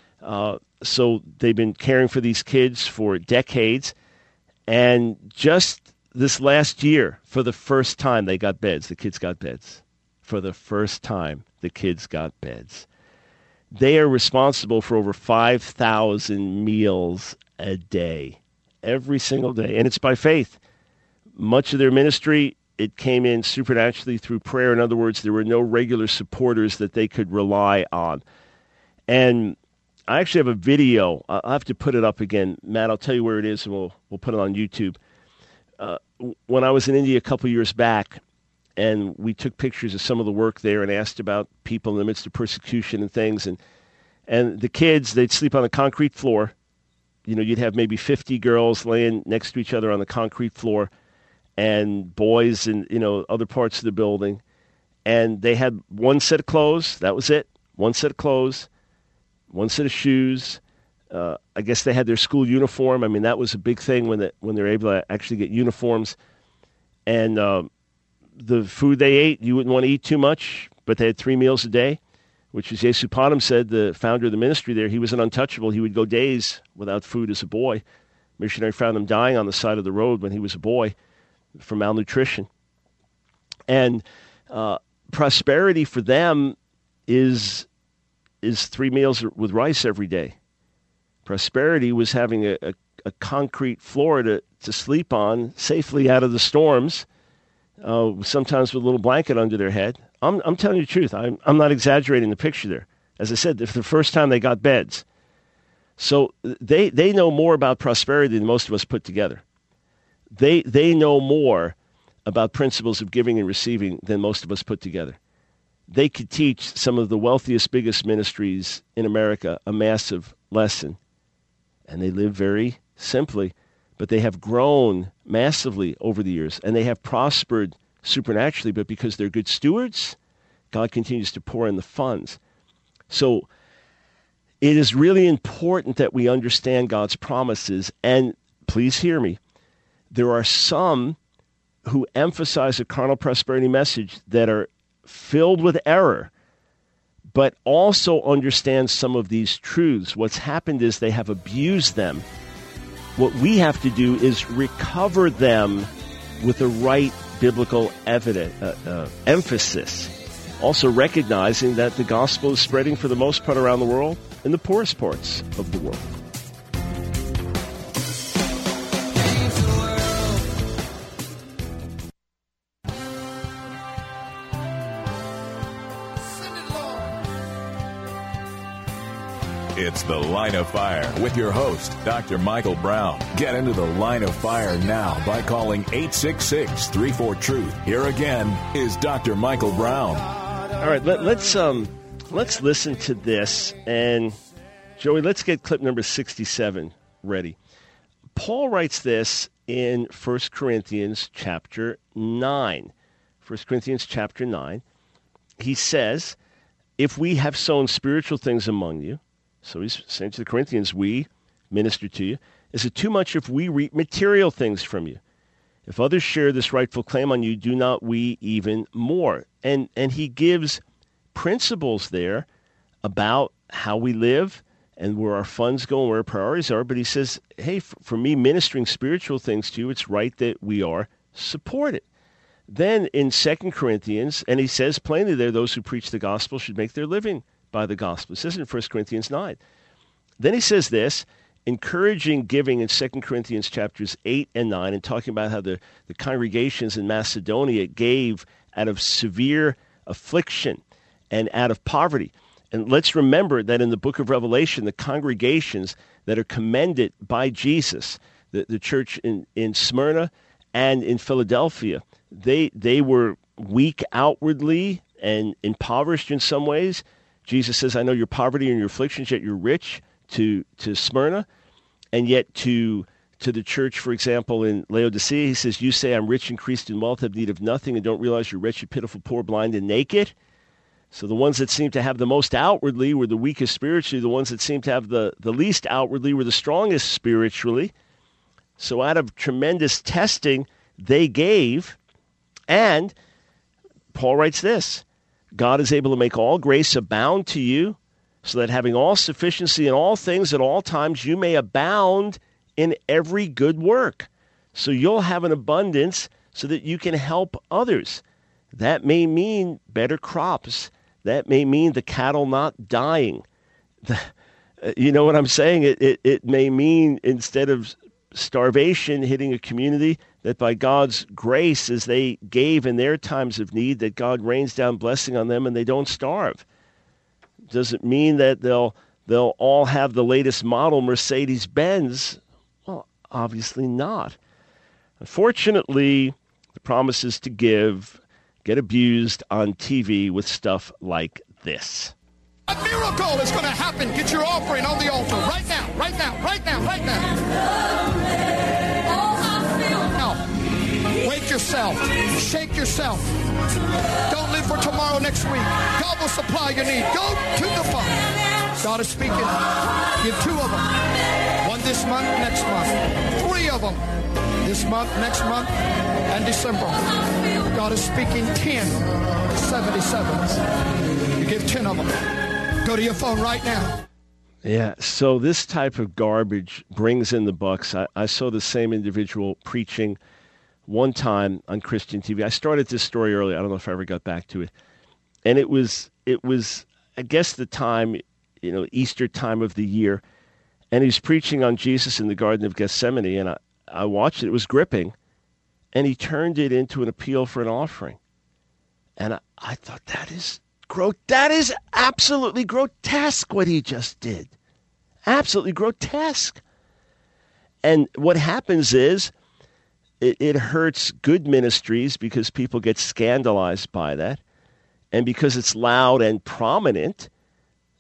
So they've been caring for these kids for decades. And just this last year, for the first time, they got beds. The kids got beds. For the first time, the kids got beds. They are responsible for over 5,000 meals a day, every single day. And it's by faith. Much of their ministry, it came in supernaturally through prayer. In other words, there were no regular supporters that they could rely on. And I actually have a video. I'll have to put it up again. Matt, I'll tell you where it is, and we'll put it on YouTube. When I was in India a couple years back, and we took pictures of some of the work there and asked about people in the midst of persecution and things. And the kids, they'd sleep on the concrete floor. You know, you'd have maybe 50 girls laying next to each other on the concrete floor and boys in, other parts of the building. And they had one set of clothes. That was it. One set of clothes, one set of shoes. I guess they had their school uniform. I mean, that was a big thing when they were able to actually get uniforms. And the food they ate, you wouldn't want to eat too much, but they had 3 meals a day, which, as Yesupatam said, the founder of the ministry there, he was an untouchable. He would go days without food as a boy. Missionary found him dying on the side of the road when he was a boy from malnutrition. And prosperity for them is 3 meals with rice every day. Prosperity was having a concrete floor to sleep on safely out of the storms, sometimes with a little blanket under their head. I'm telling you the truth. I'm not exaggerating the picture there. As I said, for the first time they got beds. So they know more about prosperity than most of us put together. They know more about principles of giving and receiving than most of us put together. They could teach some of the wealthiest, biggest ministries in America a massive lesson. and they live very simply, but they have grown massively over the years, and they have prospered supernaturally, but because they're good stewards, God continues to pour in the funds. So it is really important that we understand God's promises, and please hear me, there are some who emphasize a carnal prosperity message that are filled with error, but also understand some of these truths. What's happened is they have abused them. What we have to do is recover them with the right biblical emphasis. Also recognizing that the gospel is spreading for the most part around the world in the poorest parts of the world. It's The Line of Fire with your host, Dr. Michael Brown. Get into the Line of Fire now by calling 866-34-TRUTH. Here again is Dr. Michael Brown. All right, let's listen to this. And, Joey, let's get clip number 67 ready. Paul writes this in 1 Corinthians chapter 9. 1 Corinthians chapter 9. He says, if we have sown spiritual things among you, so he's saying to the Corinthians, we minister to you. Is it too much if we reap material things from you? If others share this rightful claim on you, do not we even more? And he gives principles there about how we live and where our funds go and where our priorities are. But he says, hey, for me ministering spiritual things to you, it's right that we are supported. Then in 2 Corinthians, and he says plainly there, those who preach the gospel should make their living by the gospel. It says in 1 Corinthians 9. Then he says this, encouraging giving in 2 Corinthians chapters 8 and 9, and talking about how the congregations in Macedonia gave out of severe affliction and out of poverty. And let's remember that in the book of Revelation, the congregations that are commended by Jesus, the church in Smyrna and in Philadelphia, they were weak outwardly and impoverished in some ways. Jesus says, I know your poverty and your afflictions, yet you're rich, to Smyrna. And yet to the church, for example, in Laodicea, he says, you say I'm rich, increased in wealth, have need of nothing, and don't realize you're wretched, pitiful, poor, blind, and naked. So the ones that seem to have the most outwardly were the weakest spiritually. The ones that seem to have the least outwardly were the strongest spiritually. So out of tremendous testing, they gave. And Paul writes this, God is able to make all grace abound to you, so that having all sufficiency in all things at all times, you may abound in every good work. So you'll have an abundance so that you can help others. That may mean better crops. That may mean the cattle not dying. You know what I'm saying? It may mean instead of starvation hitting a community, that by God's grace, as they gave in their times of need, that God rains down blessing on them and they don't starve. Does it mean that they'll all have the latest model Mercedes-Benz? Well, obviously not. Unfortunately, the promises to give get abused on TV with stuff like this. A miracle is going to happen. Get your offering on the altar right now, right now, right now, right now. Now, wake yourself. Shake yourself. Don't live for tomorrow, next week. God will supply your need. Go to the Father. God is speaking. Give 2 of them. 1 this month, next month. 3 of them. This month, next month, and December. God is speaking 10 77s. You give 10 of them. Go to your phone right now. Yeah, so this type of garbage brings in the bucks. I saw the same individual preaching one time on Christian TV. I started this story early. I don't know if I ever got back to it. And it was I guess the time, Easter time of the year. And he's preaching on Jesus in the Garden of Gethsemane. And I watched it. It was gripping. And he turned it into an appeal for an offering. And I thought, that is absolutely grotesque what he just did. Absolutely grotesque. And what happens is it hurts good ministries because people get scandalized by that. And because it's loud and prominent,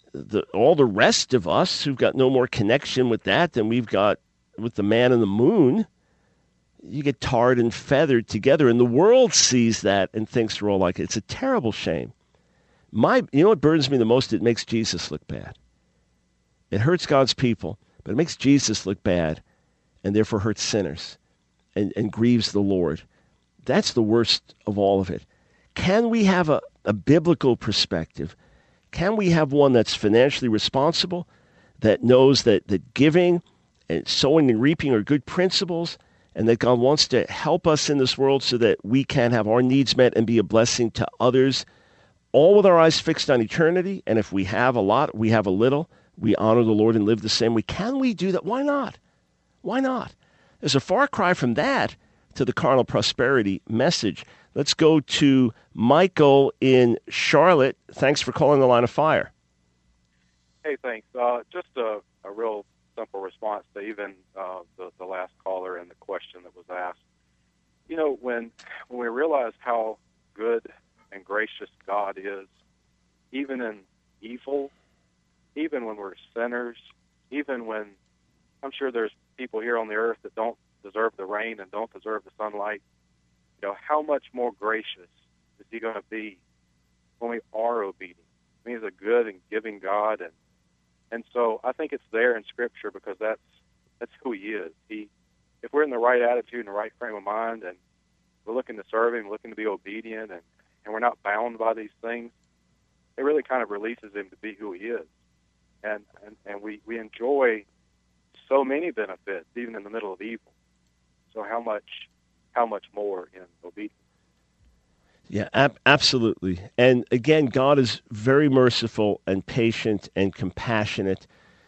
all the rest of us who've got no more connection with that than we've got with the man in the moon. You get tarred and feathered together, and the world sees that and thinks we're all like it. It's a terrible shame. You know what burdens me the most? It makes Jesus look bad. It hurts God's people, but it makes Jesus look bad, and therefore hurts sinners and grieves the Lord. That's the worst of all of it. Can we have a biblical perspective? Can we have one that's financially responsible, that knows that giving and sowing and reaping are good principles, and that God wants to help us in this world so that we can have our needs met and be a blessing to others, all with our eyes fixed on eternity? And if we have a lot, we have a little, we honor the Lord and live the same way. Can we do that? Why not? Why not? There's a far cry from that to the carnal prosperity message. Let's go to Michael in Charlotte. Thanks for calling the Line of Fire. Hey, thanks. Just a real simple response to even the last caller and the question that was asked. You know, when we realize how good and gracious God is, even in evil, even when we're sinners, even when I'm sure there's people here on the earth that don't deserve the rain and don't deserve the sunlight, you know, how much more gracious is he going to be when we are obedient? I mean, he's a good and giving God, and so I think it's there in Scripture because that's who he is. If we're in the right attitude and the right frame of mind, and we're looking to serve him, looking to be obedient, and we're not bound by these things, it really kind of releases him to be who he is. And we enjoy so many benefits, even in the middle of evil. So how much more in obedience? Yeah, absolutely. And again, God is very merciful and patient and compassionate.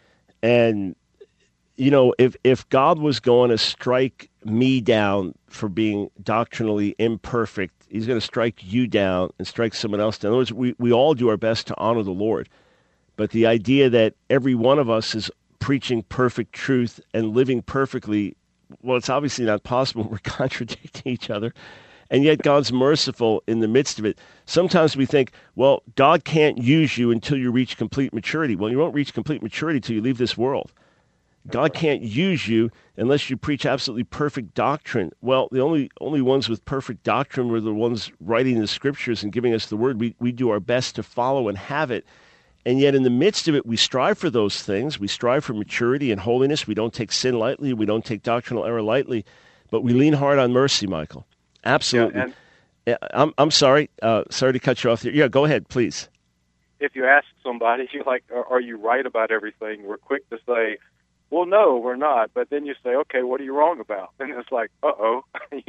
And, you know, if God was going to strike me down for being doctrinally imperfect, he's going to strike you down and strike someone else down. In other words, we all do our best to honor the Lord. But the idea that every one of us is preaching perfect truth and living perfectly, well, it's obviously not possible. We're contradicting each other. And yet God's merciful in the midst of it. Sometimes we think, well, God can't use you until you reach complete maturity. Well, you won't reach complete maturity until you leave this world. God can't use you unless you preach absolutely perfect doctrine. Well, the only ones with perfect doctrine were the ones writing the Scriptures and giving us the Word. We do our best to follow and have it. And yet in the midst of it, we strive for those things. We strive for maturity and holiness. We don't take sin lightly. We don't take doctrinal error lightly. But we lean hard on mercy, Michael. Absolutely. Yeah, I'm sorry. Sorry to cut you off there. Yeah, go ahead, please. If you ask somebody, you're like, are you right about everything? We're quick to say, well, no, we're not. But then you say, okay, what are you wrong about? And it's like, uh-oh,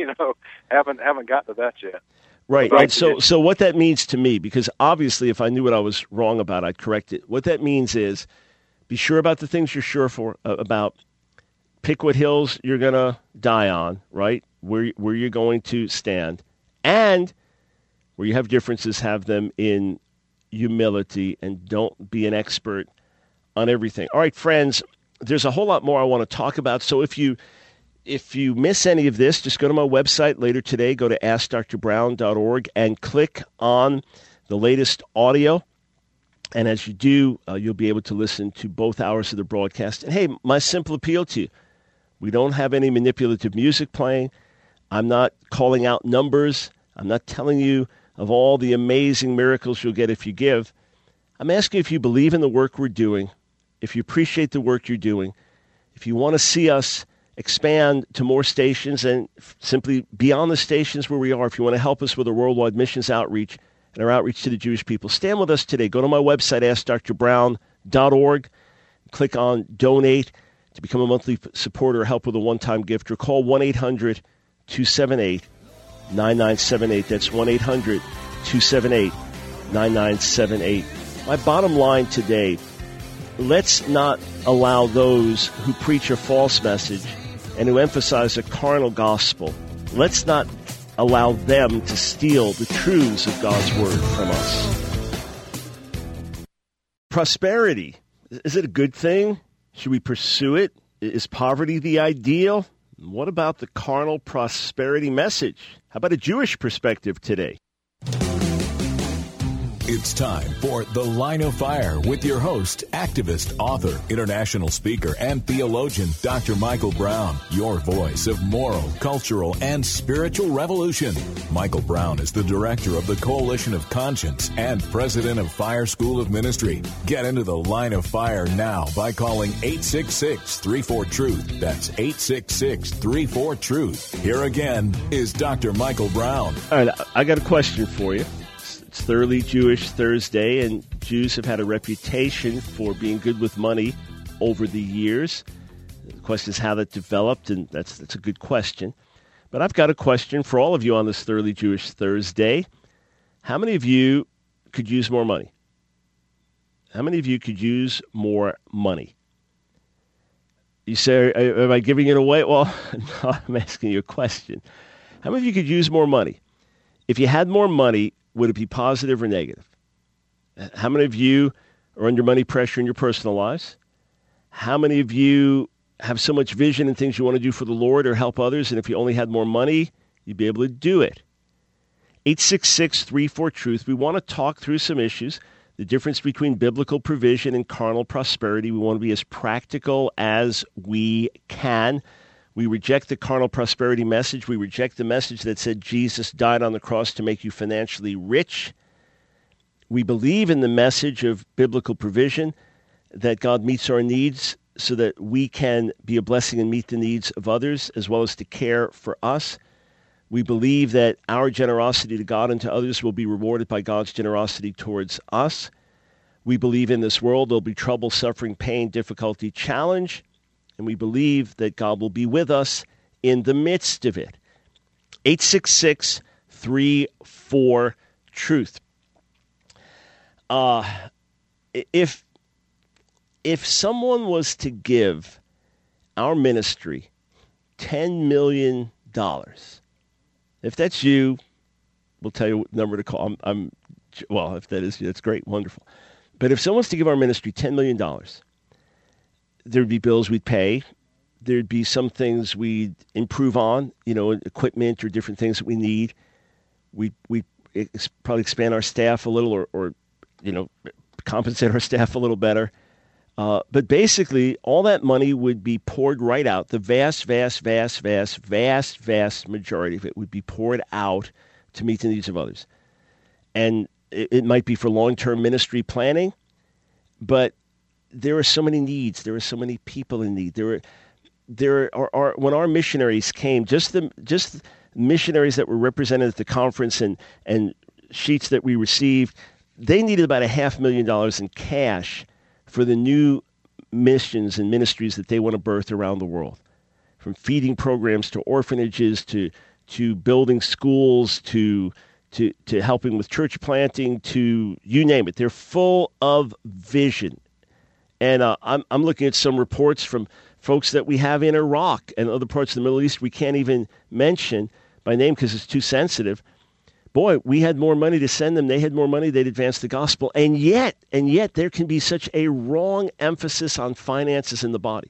haven't got to that yet. Right. And so what that means to me, because obviously if I knew what I was wrong about, I'd correct it. What that means is be sure about the things you're sure about. Pick what hills you're going to die on, right? Where you're going to stand. And where you have differences, have them in humility, and don't be an expert on everything. All right, friends, there's a whole lot more I want to talk about. So if you miss any of this, just go to my website later today. Go to AskDrBrown.org and click on the latest audio. And as you do, you'll be able to listen to both hours of the broadcast. And hey, my simple appeal to you, we don't have any manipulative music playing. I'm not calling out numbers. I'm not telling you of all the amazing miracles you'll get if you give. I'm asking if you believe in the work we're doing, if you appreciate the work you're doing, if you want to see us expand to more stations and simply beyond the stations where we are, if you want to help us with a worldwide missions outreach and our outreach to the Jewish people, stand with us today. Go to my website, AskDrBrown.org, click on Donate to become a monthly supporter or help with a one-time gift, or call 1-800-278-9978. That's 1-800-278-9978. My bottom line today, let's not allow those who preach a false message and who emphasize a carnal gospel, let's not allow them to steal the truths of God's Word from us. Prosperity, is it a good thing? Should we pursue it? Is poverty the ideal? What about the carnal prosperity message? How about a Jewish perspective today? It's time for The Line of Fire with your host, activist, author, international speaker, and theologian, Dr. Michael Brown, your voice of moral, cultural, and spiritual revolution. Michael Brown is the director of the Coalition of Conscience and president of Fire School of Ministry. Get into The Line of Fire now by calling 866-34-TRUTH. That's 866-34-TRUTH. Here again is Dr. Michael Brown. All right, I got a question for you. It's Thoroughly Jewish Thursday, and Jews have had a reputation for being good with money over the years. The question is how that developed, and that's a good question. But I've got a question for all of you on this Thoroughly Jewish Thursday. How many of you could use more money? How many of you could use more money? You say, am I giving it away? Well, no, I'm asking you a question. How many of you could use more money? If you had more money, would it be positive or negative? How many of you are under money pressure in your personal lives? How many of you have so much vision and things you want to do for the Lord or help others, and if you only had more money, you'd be able to do it? 866-34-TRUTH. We want to talk through some issues, the difference between biblical provision and carnal prosperity. We want to be as practical as we can. We reject the carnal prosperity message. We reject the message that said Jesus died on the cross to make you financially rich. We believe in the message of biblical provision, that God meets our needs so that we can be a blessing and meet the needs of others, as well as to care for us. We believe that our generosity to God and to others will be rewarded by God's generosity towards us. We believe in this world there'll be trouble, suffering, pain, difficulty, challenge. And we believe that God will be with us in the midst of it. 866-34-TRUTH. If someone was to give our ministry $10 million, if that's you, we'll tell you what number to call. Well, if that is you, that's great, wonderful. But if someone's to give our ministry $10 million, there'd be bills we'd pay. There'd be some things we'd improve on, equipment or different things that we need. We'd probably expand our staff a little or compensate our staff a little better. But basically, all that money would be poured right out. The vast majority of it would be poured out to meet the needs of others. And it might be for long-term ministry planning, but there are so many needs. There are so many people in need. There are when our missionaries came, just the missionaries that were represented at the conference and sheets that we received, they needed about $500,000 in cash for the new missions and ministries that they want to birth around the world, from feeding programs to orphanages to building schools to helping with church planting to you name it. They're full of vision. And I'm looking at some reports from folks that we have in Iraq and other parts of the Middle East we can't even mention by name because it's too sensitive. Boy, we had more money to send them. They had more money. They'd advance the gospel. And yet there can be such a wrong emphasis on finances in the body.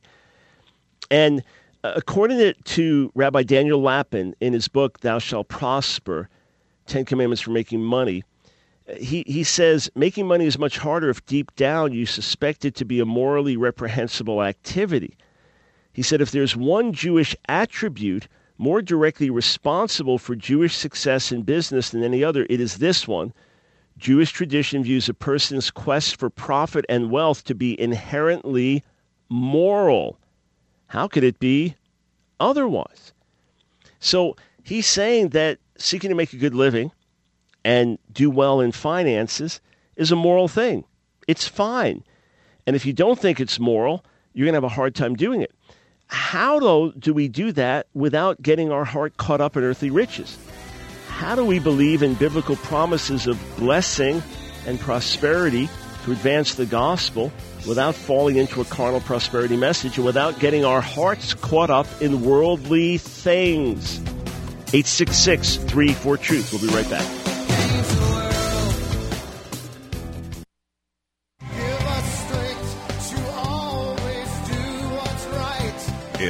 And according to Rabbi Daniel Lapin in his book, Thou Shalt Prosper, 10 Commandments for Making Money, he says, making money is much harder if deep down you suspect it to be a morally reprehensible activity. He said, if there's one Jewish attribute more directly responsible for Jewish success in business than any other, it is this one. Jewish tradition views a person's quest for profit and wealth to be inherently moral. How could it be otherwise? So he's saying that seeking to make a good living and do well in finances is a moral thing. It's fine. And if you don't think it's moral, you're going to have a hard time doing it. How, though, do we do that without getting our heart caught up in earthly riches? How do we believe in biblical promises of blessing and prosperity to advance the gospel without falling into a carnal prosperity message and without getting our hearts caught up in worldly things? 866-34-TRUTH. We'll be right back.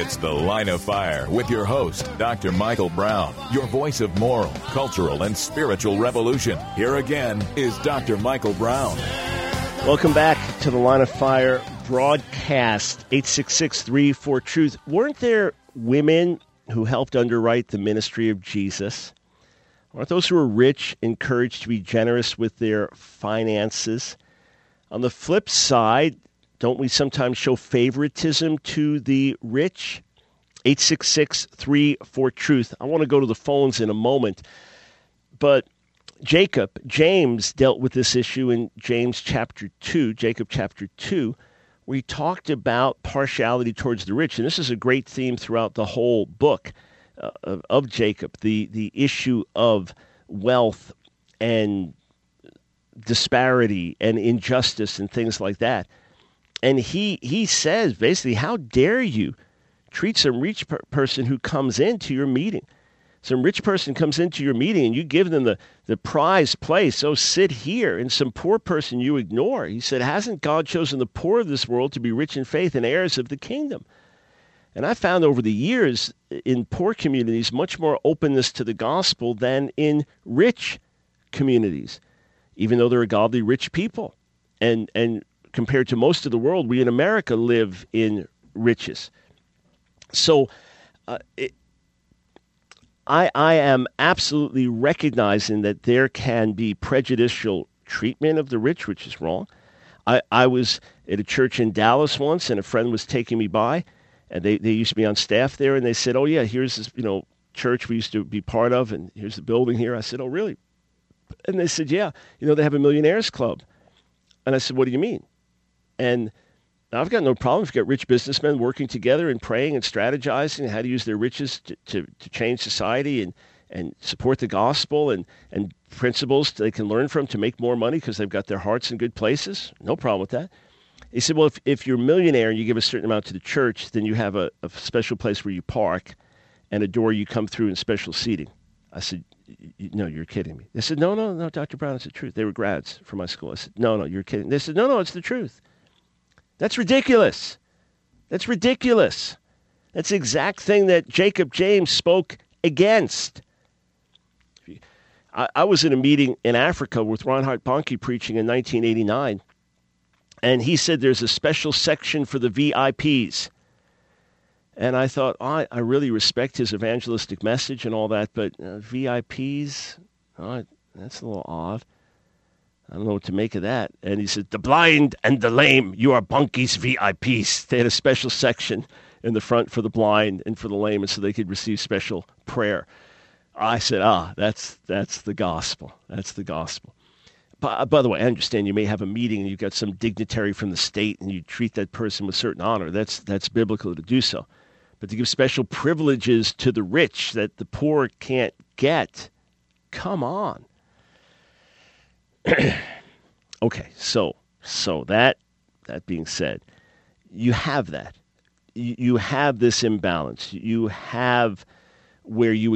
It's The Line of Fire with your host, Dr. Michael Brown, your voice of moral, cultural, and spiritual revolution. Here again is Dr. Michael Brown. Welcome back to the Line of Fire broadcast, 866-34-TRUTH. Weren't there women who helped underwrite the ministry of Jesus? Aren't those who are rich encouraged to be generous with their finances? On the flip side, don't we sometimes show favoritism to the rich? 866-34-TRUTH. I want to go to the phones in a moment, but James dealt with this issue in James chapter 2, Jacob chapter 2, where he talked about partiality towards the rich. And this is a great theme throughout the whole book of Jacob, the issue of wealth and disparity and injustice and things like that. And he says, basically, how dare you treat some rich person who comes into your meeting? Some rich person comes into your meeting and you give them the prized place. Oh, sit here. And some poor person you ignore. He said, hasn't God chosen the poor of this world to be rich in faith and heirs of the kingdom? And I found over the years in poor communities much more openness to the gospel than in rich communities, even though there are godly rich people. And compared to most of the world, we in America live in riches. So I am absolutely recognizing that there can be prejudicial treatment of the rich, which is wrong. I was at a church in Dallas once, and a friend was taking me by, and they used to be on staff there, and they said, oh, yeah, here's this church we used to be part of, and here's the building here. I said, oh, really? And they said, yeah, they have a millionaires club. And I said, what do you mean? And I've got no problem if you get rich businessmen working together and praying and strategizing how to use their riches to change society and support the gospel and principles they can learn from to make more money because they've got their hearts in good places. No problem with that. He said, well, if you're a millionaire and you give a certain amount to the church, then you have a special place where you park and a door you come through in special seating. I said, no, you're kidding me. They said, no, Dr. Brown, it's the truth. They were grads from my school. I said, no, you're kidding. They said, no, it's the truth. That's ridiculous. That's ridiculous. That's the exact thing that Jacob James spoke against. I was in a meeting in Africa with Reinhard Bonnke preaching in 1989, and he said there's a special section for the VIPs. And I thought, I really respect his evangelistic message and all that, but VIPs, that's a little odd. I don't know what to make of that. And he said, the blind and the lame, you are Bonnke's VIPs. They had a special section in the front for the blind and for the lame, and so they could receive special prayer. I said, that's the gospel. That's the gospel. By the way, I understand you may have a meeting and you've got some dignitary from the state and you treat that person with certain honor. That's biblical to do so. But to give special privileges to the rich that the poor can't get, come on. Okay, so that being said, you have that. You have this imbalance. You have where you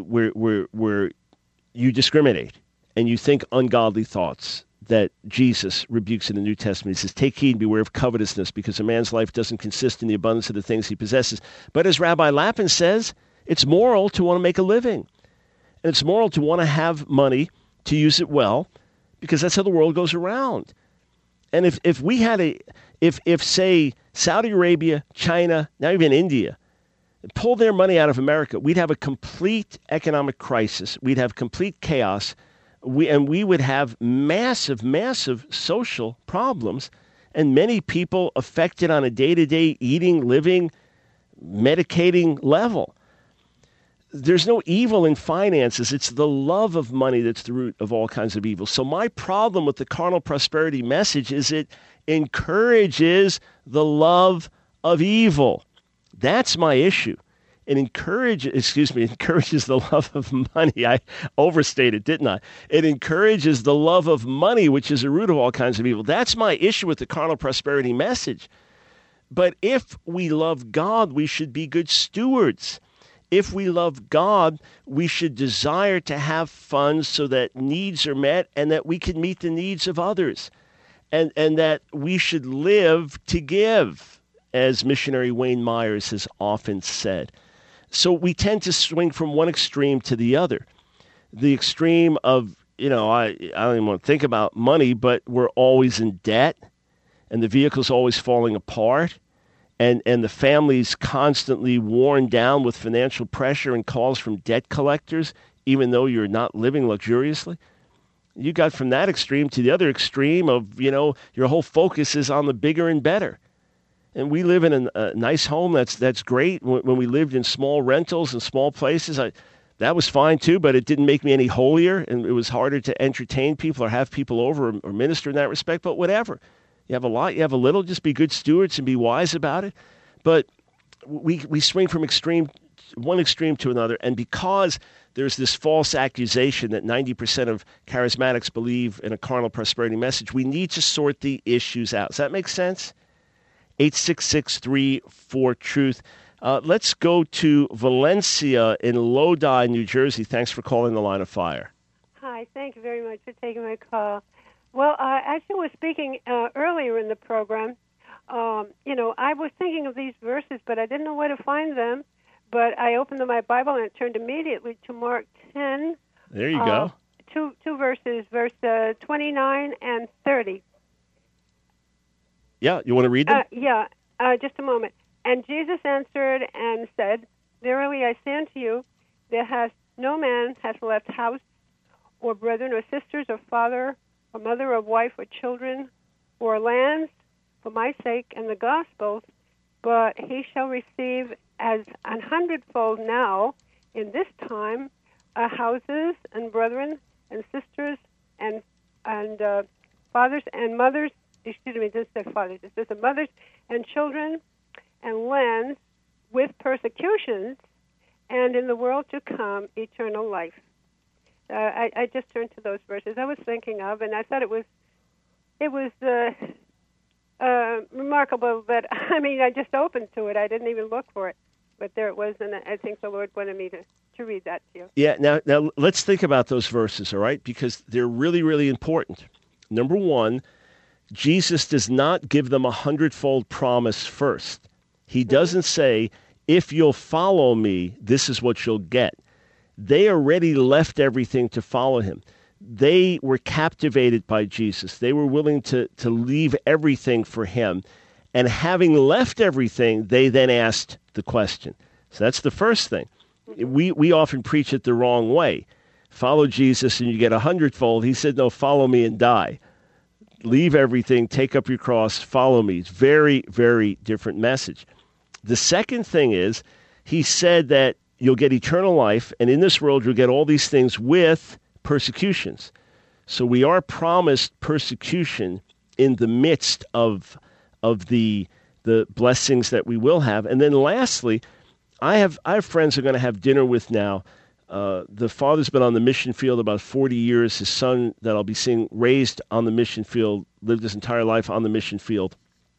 discriminate and you think ungodly thoughts that Jesus rebukes in the New Testament. He says, take heed and beware of covetousness, because a man's life doesn't consist in the abundance of the things he possesses. But as Rabbi Lapin says, it's moral to want to make a living. And it's moral to want to have money, to use it well, because that's how the world goes around. And if we had if say Saudi Arabia, China, now even India, pulled their money out of America, we'd have a complete economic crisis. We'd have complete chaos. We would have massive social problems, and many people affected on a day-to-day eating, living, medicating level. There's no evil in finances. It's the love of money that's the root of all kinds of evil. So my problem with the carnal prosperity message is it encourages the love of evil. That's my issue. It encourages the love of money. I overstated, didn't I? It encourages the love of money, which is the root of all kinds of evil. That's my issue with the carnal prosperity message. But if we love God, we should be good stewards. If we love God, we should desire to have funds so that needs are met and that we can meet the needs of others. And that we should live to give. as missionary Wayne Myers has often said. So we tend to swing from one extreme to the other. The extreme of, I don't even want to think about money, but we're always in debt, and the vehicle's always falling apart, and the family's constantly worn down with financial pressure and calls from debt collectors, even though you're not living luxuriously. You got from that extreme to the other extreme of, your whole focus is on the bigger and better. And we live in a nice home. That's great. When we lived in small rentals and small places, that was fine too, but it didn't make me any holier, and it was harder to entertain people or have people over or minister in that respect, but whatever. You have a lot, you have a little, just be good stewards and be wise about it. But we swing from one extreme to another, and because there's this false accusation that 90% of charismatics believe in a carnal prosperity message, we need to sort the issues out. Does that make sense? 866-34-TRUTH. Let's go to Valencia in Lodi, New Jersey. Thanks for calling the Line of Fire. Hi, thank you very much for taking my call. Well, as you were speaking earlier in the program, I was thinking of these verses, but I didn't know where to find them. But I opened my Bible and it turned immediately to Mark 10. There you go. Two verses, verse 29 and 30. Yeah, you want to read them? Just a moment. And Jesus answered and said, Verily I say unto you, no man hath left house, or brethren, or sisters, or father, or mother, or wife, or children, or lands, for my sake and the gospel, but he shall receive as 100-fold now, in this time, houses, and brethren, and sisters, and fathers, and mothers, this says fathers, it says mothers, and children, and lands, with persecutions, and in the world to come, eternal life. I just turned to those verses I was thinking of, and I thought it was remarkable that, I just opened to it. I didn't even look for it. But there it was, and I think the Lord wanted me to read that to you. Yeah, now let's think about those verses, all right? Because they're really, really important. Number one, Jesus does not give them 100-fold promise first. He doesn't say, if you'll follow me, this is what you'll get. They already left everything to follow him. They were captivated by Jesus. They were willing to leave everything for him. And having left everything, they then asked the question. So that's the first thing. We often preach it the wrong way. Follow Jesus and you get 100-fold. He said, no, follow me and die. Leave everything, take up your cross, follow me. It's very, very different message. The second thing is, he said that you'll get eternal life, and in this world you'll get all these things with persecutions. So we are promised persecution in the midst of the blessings that we will have. And then lastly, I have friends I'm going to have dinner with now. The father's been on the mission field about 40 years. His son that I'll be seeing raised on the mission field, lived his entire life on the mission field.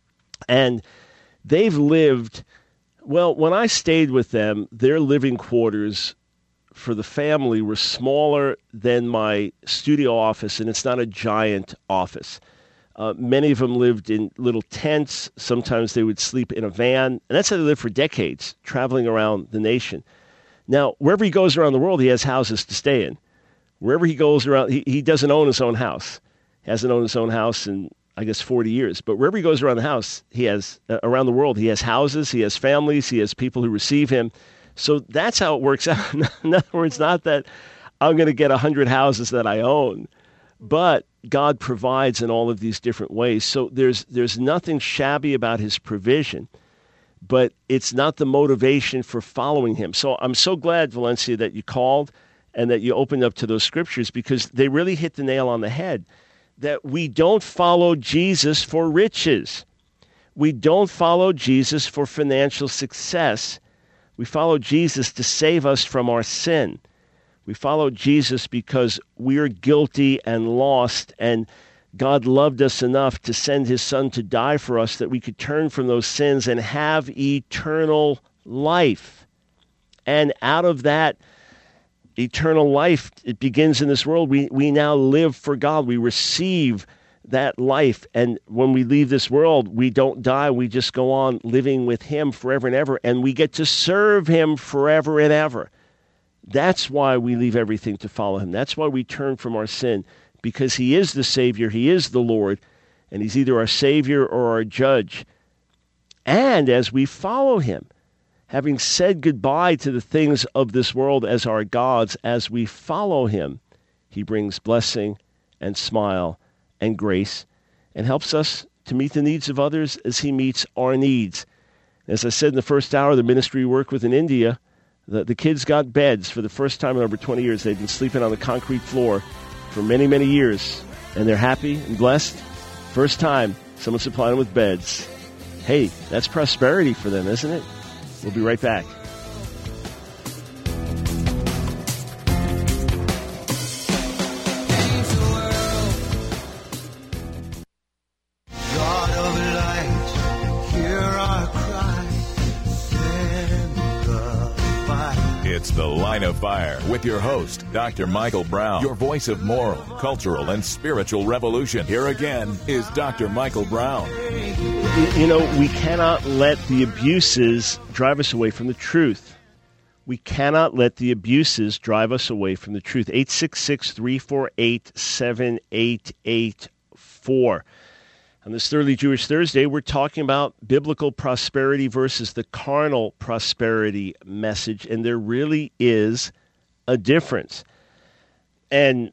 And they've lived, well, when I stayed with them, their living quarters for the family were smaller than my studio office, and it's not a giant office. Many of them lived in little tents. Sometimes they would sleep in a van. And that's how they lived for decades, traveling around the nation. Now, wherever he goes around the world, he has houses to stay in. Wherever he goes around, he doesn't own his own house. He hasn't owned his own house in, I guess, 40 years. But wherever he goes around the house, around the world, he has houses, he has families, he has people who receive him. So that's how it works out. In other words, not that I'm going to get 100 houses that I own, but God provides in all of these different ways. So there's nothing shabby about his provision, but it's not the motivation for following him. So I'm so glad, Valencia, that you called and that you opened up to those scriptures, because they really hit the nail on the head, that we don't follow Jesus for riches. We don't follow Jesus for financial success. We follow Jesus to save us from our sin. We follow Jesus because we're guilty and lost, and God loved us enough to send his son to die for us that we could turn from those sins and have eternal life. And out of that eternal life, it begins in this world. We now live for God. We receive that life. And when we leave this world, we don't die. We just go on living with him forever and ever, and we get to serve him forever and ever. That's why we leave everything to follow him. That's why we turn from our sin, because he is the Savior, he is the Lord, and he's either our Savior or our judge. And as we follow him, having said goodbye to the things of this world as our gods, as we follow him, he brings blessing and smile and grace and helps us to meet the needs of others as he meets our needs. As I said in the first hour of the ministry we work with in India, the kids got beds for the first time in over 20 years. They've been sleeping on the concrete floor for many, many years, and they're happy and blessed. First time someone supplied them with beds. Hey, that's prosperity for them, isn't it? We'll be right back. It's The Line of Fire with your host, Dr. Michael Brown, your voice of moral, cultural, and spiritual revolution. Here again is Dr. Michael Brown. You know, we cannot let the abuses drive us away from the truth. We cannot let the abuses drive us away from the truth. 866-348-7884. On this Thoroughly Jewish Thursday, we're talking about biblical prosperity versus the carnal prosperity message, and there really is a difference. And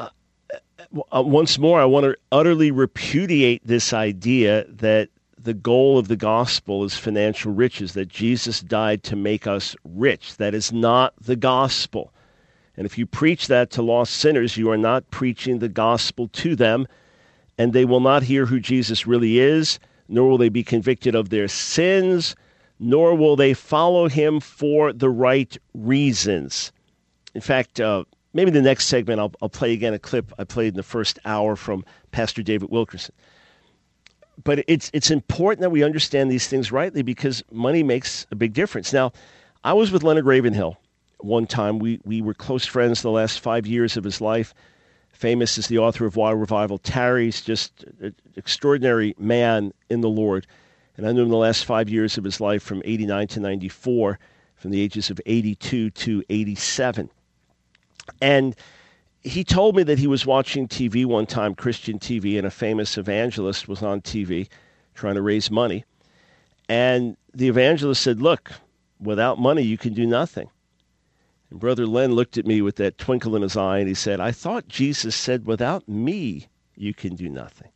once more, I want to utterly repudiate this idea that the goal of the gospel is financial riches, that Jesus died to make us rich. That is not the gospel. And if you preach that to lost sinners, you are not preaching the gospel to them, and they will not hear who Jesus really is, nor will they be convicted of their sins, nor will they follow him for the right reasons. In fact, maybe the next segment I'll play again a clip I played in the first hour from Pastor David Wilkerson. But it's important that we understand these things rightly, because money makes a big difference. Now, I was with Leonard Ravenhill one time. We were close friends the last 5 years of his life. Famous as the author of Why Revival Tarries, just an extraordinary man in the Lord. And I knew him the last 5 years of his life, from 89 to 94, from the ages of 82 to 87. And he told me that he was watching TV one time, Christian TV, and a famous evangelist was on TV trying to raise money. And the evangelist said, "Look, without money, you can do nothing." And Brother Len looked at me with that twinkle in his eye, and he said, "I thought Jesus said, without me, you can do nothing."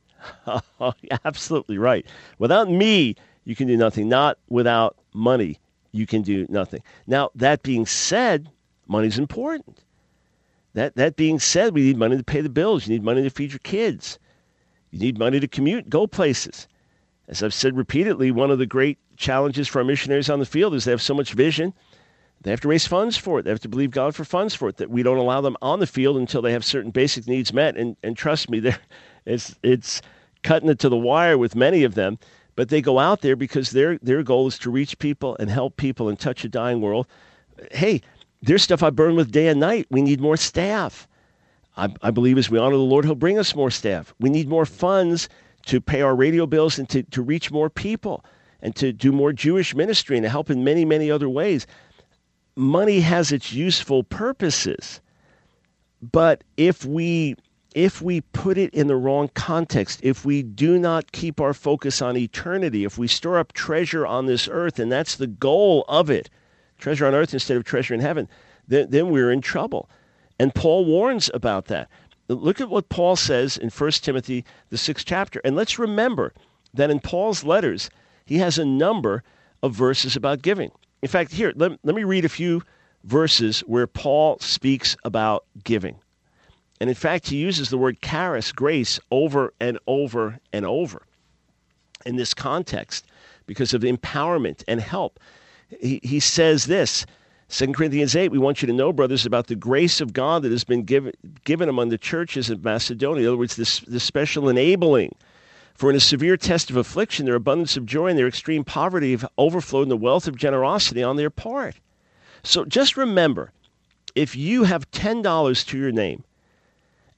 Absolutely right. Without me, you can do nothing. Not without money, you can do nothing. Now, that being said, money's important. That being said, we need money to pay the bills. You need money to feed your kids. You need money to commute, go places. As I've said repeatedly, one of the great challenges for our missionaries on the field is they have so much vision. They have to raise funds for it. They have to believe God for funds for it, that we don't allow them on the field until they have certain basic needs met. And trust me, it's cutting it to the wire with many of them. But they go out there because their goal is to reach people and help people and touch a dying world. Hey, there's stuff I burn with day and night. We need more staff. I believe as we honor the Lord, he'll bring us more staff. We need more funds to pay our radio bills and to reach more people and to do more Jewish ministry and to help in many, many other ways. Money has its useful purposes, but if we put it in the wrong context, if we do not keep our focus on eternity, if we store up treasure on this earth, and that's the goal of it, treasure on earth instead of treasure in heaven, then we're in trouble. And Paul warns about that. Look at what Paul says in 1 Timothy, the 6th chapter. And let's remember that in Paul's letters, he has a number of verses about giving. In fact, here, let me read a few verses where Paul speaks about giving. And in fact, he uses the word charis, grace, over and over and over in this context because of empowerment and help. He says this, 2 Corinthians 8, "We want you to know, brothers, about the grace of God that has been given among the churches of Macedonia." In other words, this special enabling. "For in a severe test of affliction, their abundance of joy and their extreme poverty have overflowed in the wealth of generosity on their part." So just remember, if you have $10 to your name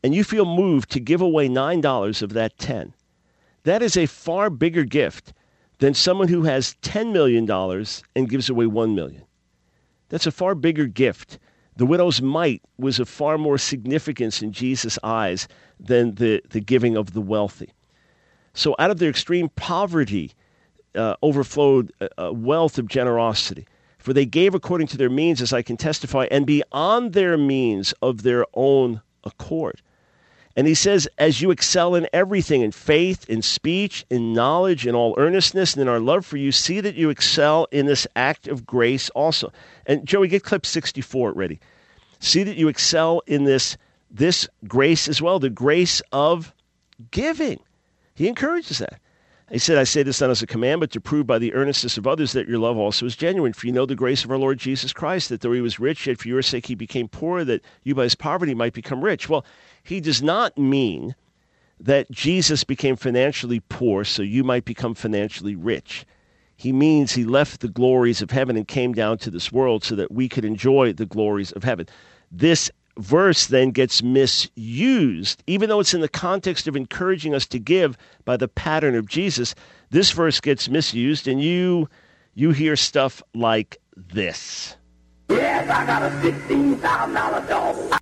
and you feel moved to give away $9 of that 10, that is a far bigger gift than someone who has $10 million and gives away $1 million. That's a far bigger gift. The widow's mite was of far more significance in Jesus' eyes than the giving of the wealthy. So out of their extreme poverty overflowed a wealth of generosity. For they gave according to their means, as I can testify, and beyond their means of their own accord. And he says, as you excel in everything, in faith, in speech, in knowledge, in all earnestness, and in our love for you, see that you excel in this act of grace also. And Joey, get clip 64 ready. See that you excel in this grace as well, the grace of giving. He encourages that. He said, I say this not as a command, but to prove by the earnestness of others that your love also is genuine. For you know the grace of our Lord Jesus Christ, that though he was rich, yet for your sake he became poor, that you by his poverty might become rich. Well, he does not mean that Jesus became financially poor so you might become financially rich. He means he left the glories of heaven and came down to this world so that we could enjoy the glories of heaven. This verse then gets misused, even though it's in the context of encouraging us to give by the pattern of Jesus. This verse gets misused, and you hear stuff like this. Yes, I got a $16,000 dog.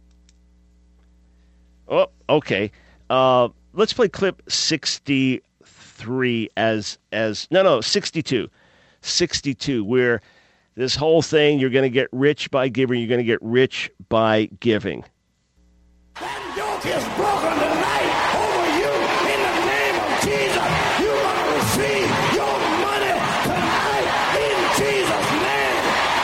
Oh, okay. Let's play clip 63 no, 62. 62, where this whole thing, you're going to get rich by giving, you're going to get rich by giving. That yoke is broken tonight over you in the name of Jesus. You're going to receive your money tonight in Jesus' name.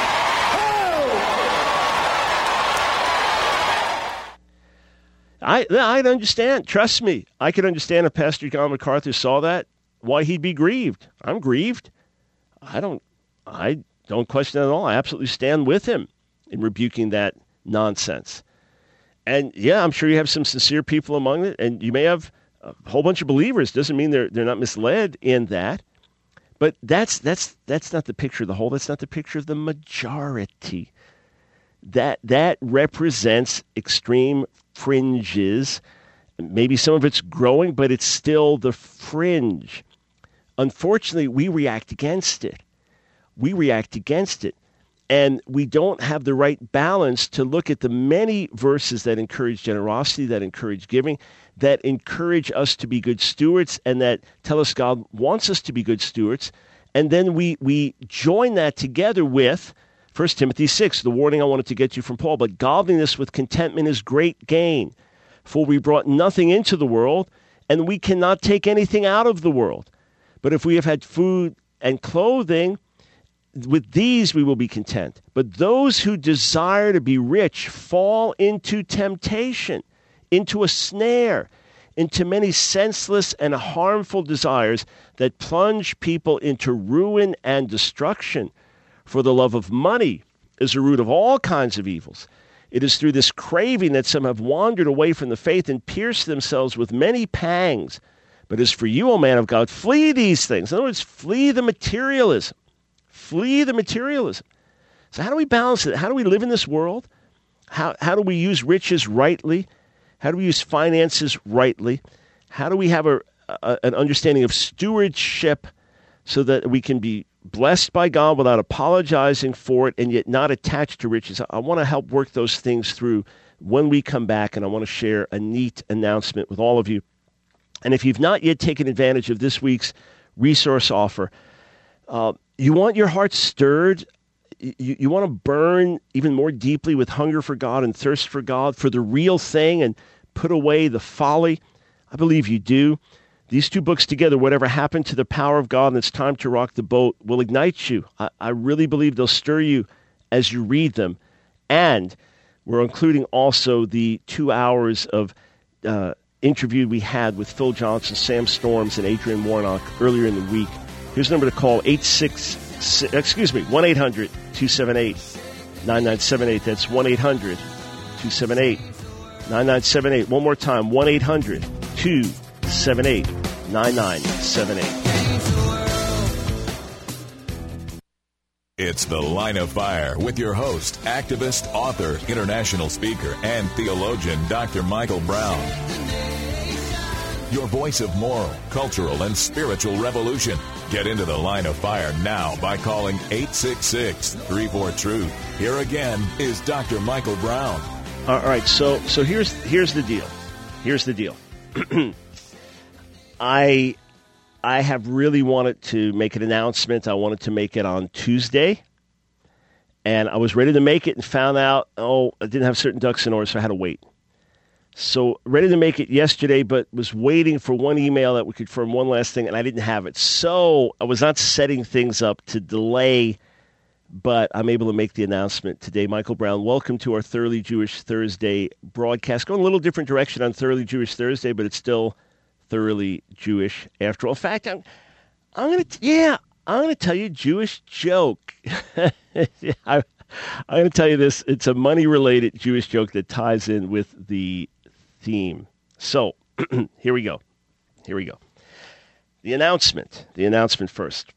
Oh! I understand. Trust me. I could understand if Pastor John MacArthur saw that, why he'd be grieved. I'm grieved. I don't question it at all. I absolutely stand with him in rebuking that nonsense. And yeah, I'm sure you have some sincere people among it, and you may have a whole bunch of believers. Doesn't mean they're not misled in that. But that's not the picture of the whole. That's not the picture of the majority. That represents extreme fringes. Maybe some of it's growing, but it's still the fringe. Unfortunately, we react against it. And we don't have the right balance to look at the many verses that encourage generosity, that encourage giving, that encourage us to be good stewards, and that tell us God wants us to be good stewards. And then we join that together with 1 Timothy 6, the warning I wanted to get you from Paul. But godliness with contentment is great gain. For we brought nothing into the world, and we cannot take anything out of the world. But if we have had food and clothing, with these we will be content. But those who desire to be rich fall into temptation, into a snare, into many senseless and harmful desires that plunge people into ruin and destruction. For the love of money is a root of all kinds of evils. It is through this craving that some have wandered away from the faith and pierced themselves with many pangs. But as for you, O man of God, flee these things. In other words, flee the materialism. Flee the materialism. So how do we balance it? How do we live in this world? How do we use riches rightly? How do we use finances rightly? How do we have an understanding of stewardship so that we can be blessed by God without apologizing for it and yet not attached to riches? I want to help work those things through when we come back, and I want to share a neat announcement with all of you. And if you've not yet taken advantage of this week's resource offer, you want your heart stirred, you want to burn even more deeply with hunger for God and thirst for God, for the real thing, and put away the folly. I believe you do. These two books together, Whatever Happened to the Power of God and It's Time to Rock the Boat, will ignite you. I really believe they'll stir you as you read them. And we're including also the 2 hours of interview we had with Phil Johnson, Sam Storms, and Adrian Warnock earlier in the week. Here's the number to call, 1-800-278-9978. That's 1-800-278-9978. One more time, 1-800-278-9978. It's The Line of Fire with your host, activist, author, international speaker, and theologian, Dr. Michael Brown. Your voice of moral, cultural, and spiritual revolution. Get into The Line of Fire now by calling 866-34-TRUTH. Here again is Dr. Michael Brown. All right, so here's the deal. Here's the deal. I have really wanted to make an announcement. I wanted to make it on Tuesday, and I was ready to make it and found out, I didn't have certain ducks in order, so I had to wait. So ready to make it yesterday, but was waiting for one email that would confirm one last thing, and I didn't have it. So I was not setting things up to delay, but I'm able to make the announcement today. Michael Brown, welcome to our Thoroughly Jewish Thursday broadcast. Going a little different direction on Thoroughly Jewish Thursday, but it's still thoroughly Jewish after all. In fact, I'm going to tell you a Jewish joke. I'm going to tell you this. It's a money-related Jewish joke that ties in with the theme. So here we go. The announcement first.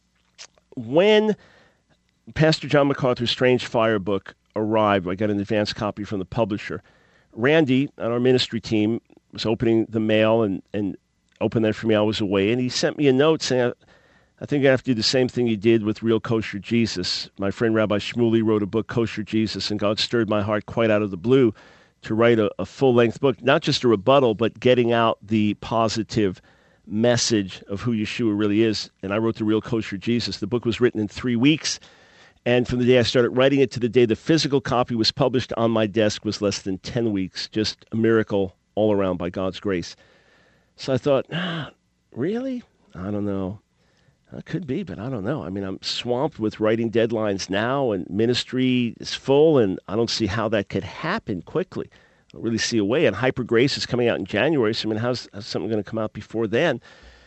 When Pastor John MacArthur's Strange Fire book arrived, I got an advance copy from the publisher. Randy on our ministry team was opening the mail and opened that for me. I was away, and he sent me a note saying, I think I have to do the same thing you did with Real Kosher Jesus. My friend Rabbi Shmuley wrote a book, Kosher Jesus, and God stirred my heart quite out of the blue to write a full-length book, not just a rebuttal, but getting out the positive message of who Yeshua really is. And I wrote the Real Kosher Jesus. The book was written in 3 weeks, and from the day I started writing it to the day the physical copy was published on my desk was less than 10 weeks, just a miracle all around by God's grace. So I thought, really? I don't know. It could be, but I don't know. I mean, I'm swamped with writing deadlines now, and ministry is full, and I don't see how that could happen quickly. I don't really see a way. And Hyper Grace is coming out in January, so I mean, how's something going to come out before then?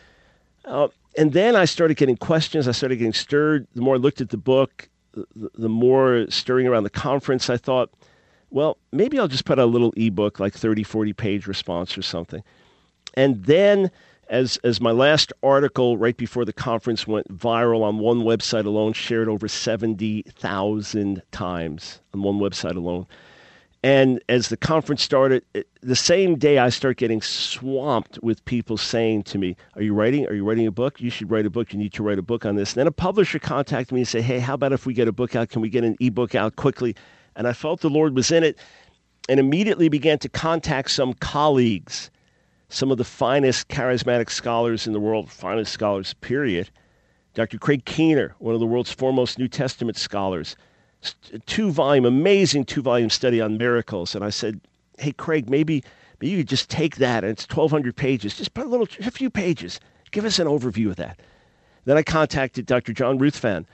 And then I started getting questions. I started getting stirred. The more I looked at the book, the more stirring around the conference, I thought, well, maybe I'll just put out a little ebook, like 30, 40-page response or something. And then as my last article right before the conference went viral on one website alone, shared over 70,000 times on one website alone. And as the conference started, the same day I start getting swamped with people saying to me, Are you writing a book? You should write a book. You need to write a book on this. And then a publisher contacted me and said, hey, how about if we get a book out? Can we get an ebook out quickly? And I felt the Lord was in it and immediately began to contact some colleagues, some of the finest charismatic scholars in the world, finest scholars, period. Dr. Craig Keener, one of the world's foremost New Testament scholars, amazing two-volume study on miracles. And I said, hey, Craig, maybe you could just take that, and it's 1,200 pages. Just put a few pages. Give us an overview of that. Then I contacted Dr. John Ruthven,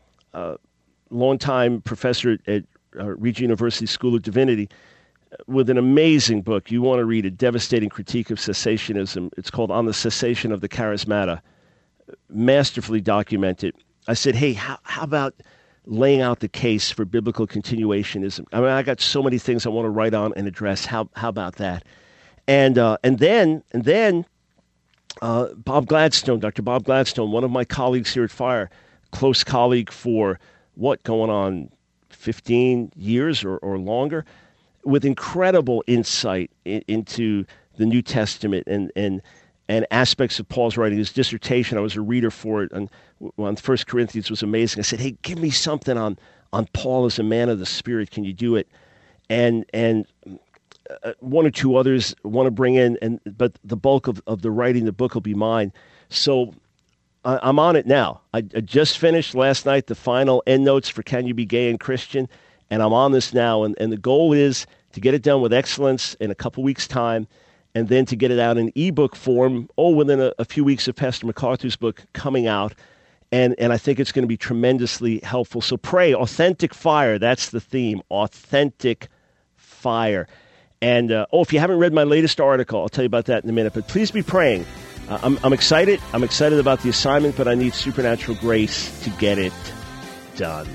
longtime professor at Regent University School of Divinity, with an amazing book. You want to read A Devastating Critique of Cessationism. It's called On the Cessation of the Charismata, masterfully documented. I said, hey, how about laying out the case for biblical continuationism? I mean, I got so many things I want to write on and address. How about that? And then Bob Gladstone, Dr. Bob Gladstone, one of my colleagues here at Fire, close colleague for going on 15 years or longer, with incredible insight into the New Testament and aspects of Paul's writing. His dissertation, I was a reader for it on 1 Corinthians, was amazing. I said, hey, give me something on Paul as a man of the Spirit. Can you do it? And one or two others want to bring in, but the bulk of the writing, the book will be mine. So I'm on it now. I just finished last night the final endnotes for Can You Be Gay and Christian? And I'm on this now, and the goal is to get it done with excellence in a couple weeks' time, and then to get it out in ebook form, within a few weeks of Pastor MacArthur's book coming out. And I think it's going to be tremendously helpful. So pray, authentic fire, that's the theme, authentic fire. And, if you haven't read my latest article, I'll tell you about that in a minute. But please be praying. I'm excited. I'm excited about the assignment, but I need supernatural grace to get it done.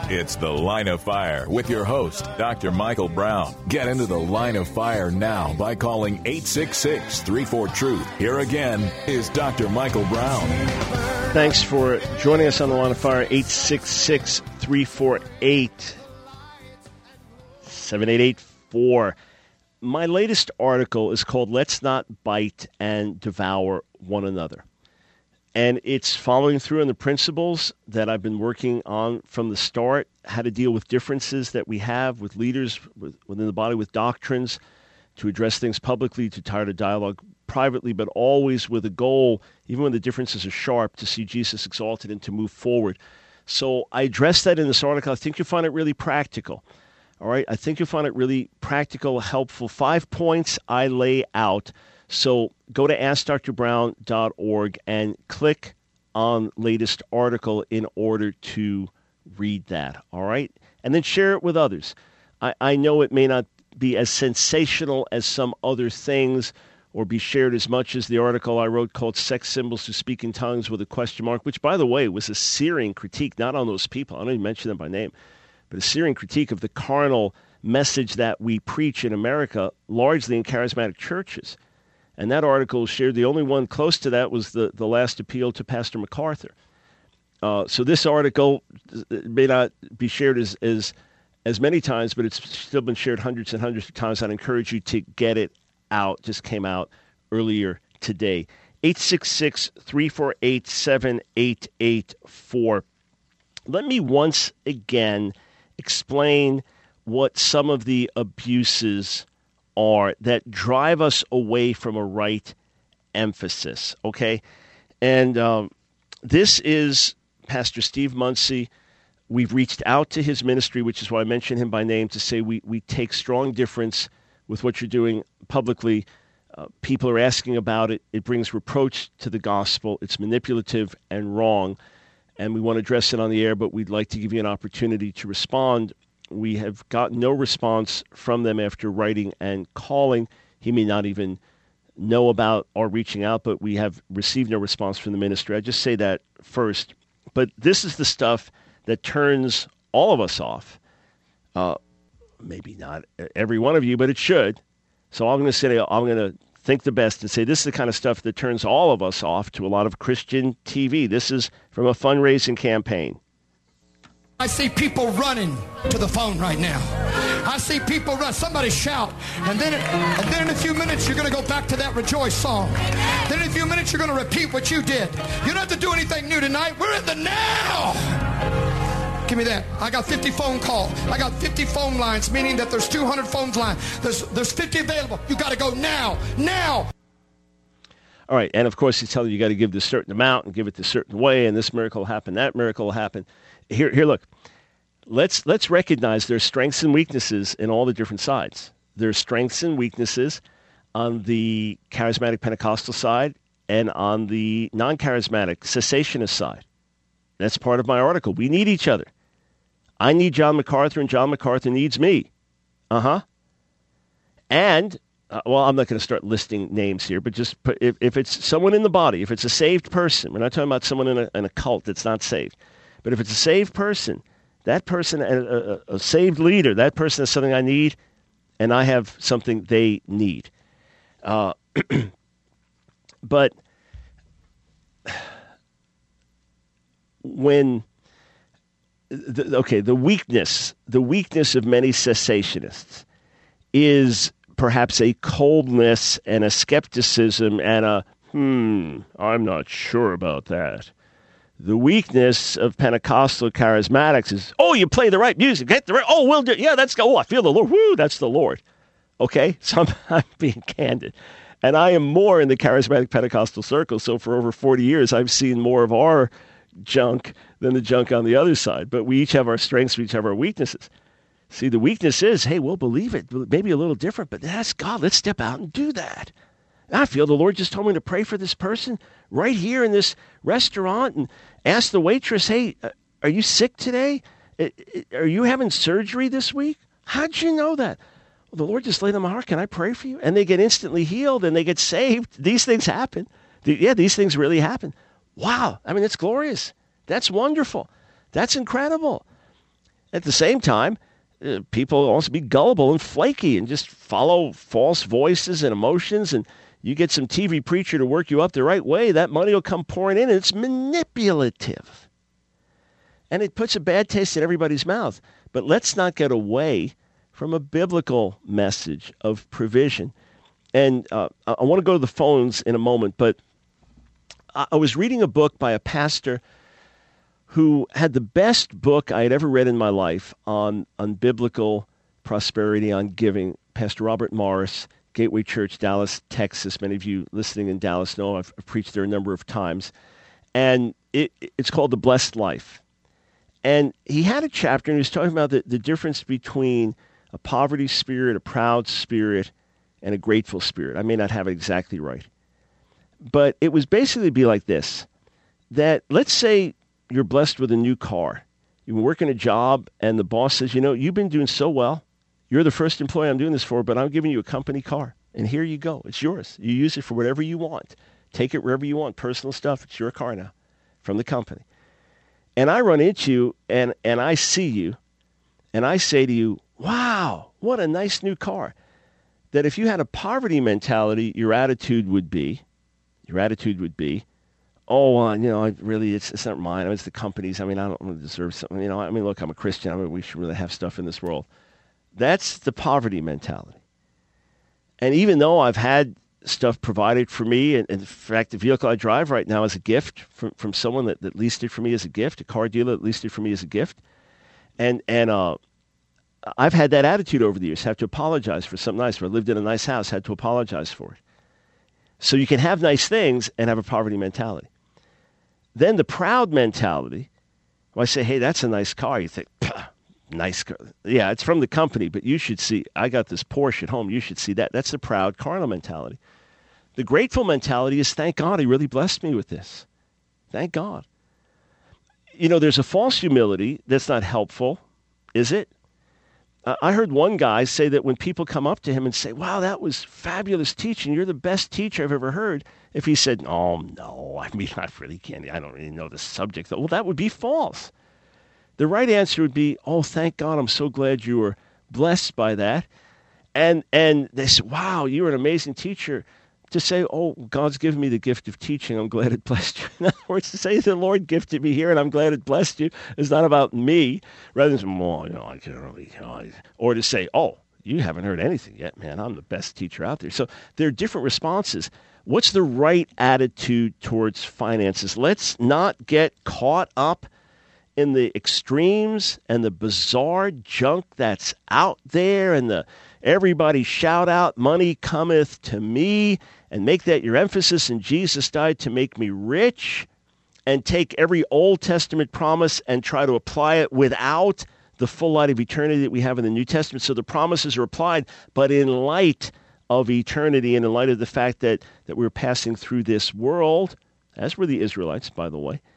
It's The Line of Fire with your host, Dr. Michael Brown. Get into The Line of Fire now by calling 866-34-TRUTH. Here again is Dr. Michael Brown. Thanks for joining us on The Line of Fire, 866-348-7884. My latest article is called Let's Not Bite and Devour One Another. And it's following through on the principles that I've been working on from the start, how to deal with differences that we have with leaders within the body, with doctrines, to address things publicly, to try to dialogue privately, but always with a goal, even when the differences are sharp, to see Jesus exalted and to move forward. So I addressed that in this article. I think you'll find it really practical. All right? I think you'll find it really practical, helpful. 5 points I lay out. So go to AskDrBrown.org and click on latest article in order to read that, all right? And then share it with others. I know it may not be as sensational as some other things or be shared as much as the article I wrote called Sex Symbols Who Speak in Tongues with a Question Mark, which, by the way, was a searing critique, not on those people. I don't even mention them by name, but a searing critique of the carnal message that we preach in America, largely in charismatic churches. And that article shared, the only one close to that was the last appeal to Pastor MacArthur. So this article may not be shared as many times, but it's still been shared hundreds and hundreds of times. I'd encourage you to get it out. Just came out earlier today. 866-348-7884. Let me once again explain what some of the abuses are that drive us away from a right emphasis, okay? And this is Pastor Steve Munsey. We've reached out to his ministry, which is why I mentioned him by name, to say we take strong difference with what you're doing publicly. People are asking about it. It brings reproach to the gospel. It's manipulative and wrong, and we want to address it on the air, but we'd like to give you an opportunity to respond. We have gotten no response from them after writing and calling. He may not even know about our reaching out, but we have received no response from the ministry. I just say that first. But this is the stuff that turns all of us off. Maybe not every one of you, but it should. So I'm going to think the best and say this is the kind of stuff that turns all of us off to a lot of Christian TV. This is from a fundraising campaign. I see people running to the phone right now. I see people run. Somebody shout. And then in a few minutes, you're going to go back to that Rejoice song. Then in a few minutes, you're going to repeat what you did. You don't have to do anything new tonight. We're in the now. Give me that. I got 50 phone calls. I got 50 phone lines, meaning that there's 200 phone lines. There's 50 available. You got to go now. Now. All right. And, of course, he's telling you got to give this certain amount and give it this certain way, and this miracle will happen, that miracle will happen. Here, look. Let's recognize there's strengths and weaknesses in all the different sides. There's strengths and weaknesses on the charismatic Pentecostal side and on the non-charismatic cessationist side. That's part of my article. We need each other. I need John MacArthur, and John MacArthur needs me. And, well, I'm not going to start listing names here, but just if it's someone in the body, if it's a saved person, we're not talking about someone in a cult that's not saved, but if it's a saved person, that person, a saved leader, that person has something I need, and I have something they need. But when the weakness of many cessationists is perhaps a coldness and a skepticism and a I'm not sure about that. The weakness of Pentecostal charismatics is, you play the right music, get the right, we'll do, yeah, that's, I feel the Lord, woo, that's the Lord. Okay, so I'm being candid. And I am more in the charismatic Pentecostal circle, so for over 40 years, I've seen more of our junk than the junk on the other side. But we each have our strengths, we each have our weaknesses. See, the weakness is, hey, we'll believe it, maybe a little different, but that's God, let's step out and do that. I feel the Lord just told me to pray for this person right here in this restaurant and ask the waitress, hey, are you sick today? Are you having surgery this week? How'd you know that? Well, the Lord just laid on my heart. Can I pray for you? And they get instantly healed and they get saved. These things happen. These things really happen. Wow. I mean, it's glorious. That's wonderful. That's incredible. At the same time, people also be gullible and flaky and just follow false voices and emotions, and you get some TV preacher to work you up the right way, that money will come pouring in, and it's manipulative. And it puts a bad taste in everybody's mouth. But let's not get away from a biblical message of provision. And I want to go to the phones in a moment, but I was reading a book by a pastor who had the best book I had ever read in my life on biblical prosperity, on giving. Pastor Robert Morris, Gateway Church, Dallas, Texas. Many of you listening in Dallas know I've preached there a number of times. And it's called The Blessed Life. And he had a chapter, and he was talking about the difference between a poverty spirit, a proud spirit, and a grateful spirit. I may not have it exactly right. But it was basically be like this, that let's say you're blessed with a new car. You've been working a job, and the boss says, you've been doing so well. You're the first employee I'm doing this for, but I'm giving you a company car. And here you go. It's yours. You use it for whatever you want. Take it wherever you want. Personal stuff. It's your car now from the company. And I run into you, and I see you, and I say to you, wow, what a nice new car. That if you had a poverty mentality, your attitude would be, it's not mine. It's the company's. I don't deserve something. Look, I'm a Christian. We should really have stuff in this world. That's the poverty mentality. And even though I've had stuff provided for me, and in fact, the vehicle I drive right now is a gift from someone that leased it for me as a gift, a car dealer that leased it for me as a gift. And I've had that attitude over the years, have to apologize for something nice. Where I lived in a nice house, had to apologize for it. So you can have nice things and have a poverty mentality. Then the proud mentality, when I say, hey, that's a nice car, you think, nice car. Yeah, it's from the company, but you should see, I got this Porsche at home, you should see that. That's the proud carnal mentality. The grateful mentality is, thank God he really blessed me with this. Thank God. There's a false humility that's not helpful, is it? I heard one guy say that when people come up to him and say, wow, that was fabulous teaching, you're the best teacher I've ever heard. If he said, oh, no, I really can't, I don't really know the subject. Well, that would be false. The right answer would be, oh, thank God, I'm so glad you were blessed by that. And they say, wow, you were an amazing teacher. To say, oh, God's given me the gift of teaching, I'm glad it blessed you. In other words, to say the Lord gifted me here and I'm glad it blessed you is not about me, rather than, I can't really, or to say, oh, you haven't heard anything yet, man, I'm the best teacher out there. So there are different responses. What's the right attitude towards finances? Let's not get caught up in the extremes and the bizarre junk that's out there and the everybody shout out, money cometh to me, and make that your emphasis, and Jesus died to make me rich, and take every Old Testament promise and try to apply it without the full light of eternity that we have in the New Testament. So the promises are applied, but in light of eternity and in light of the fact that we're passing through this world, as were the Israelites, by the way.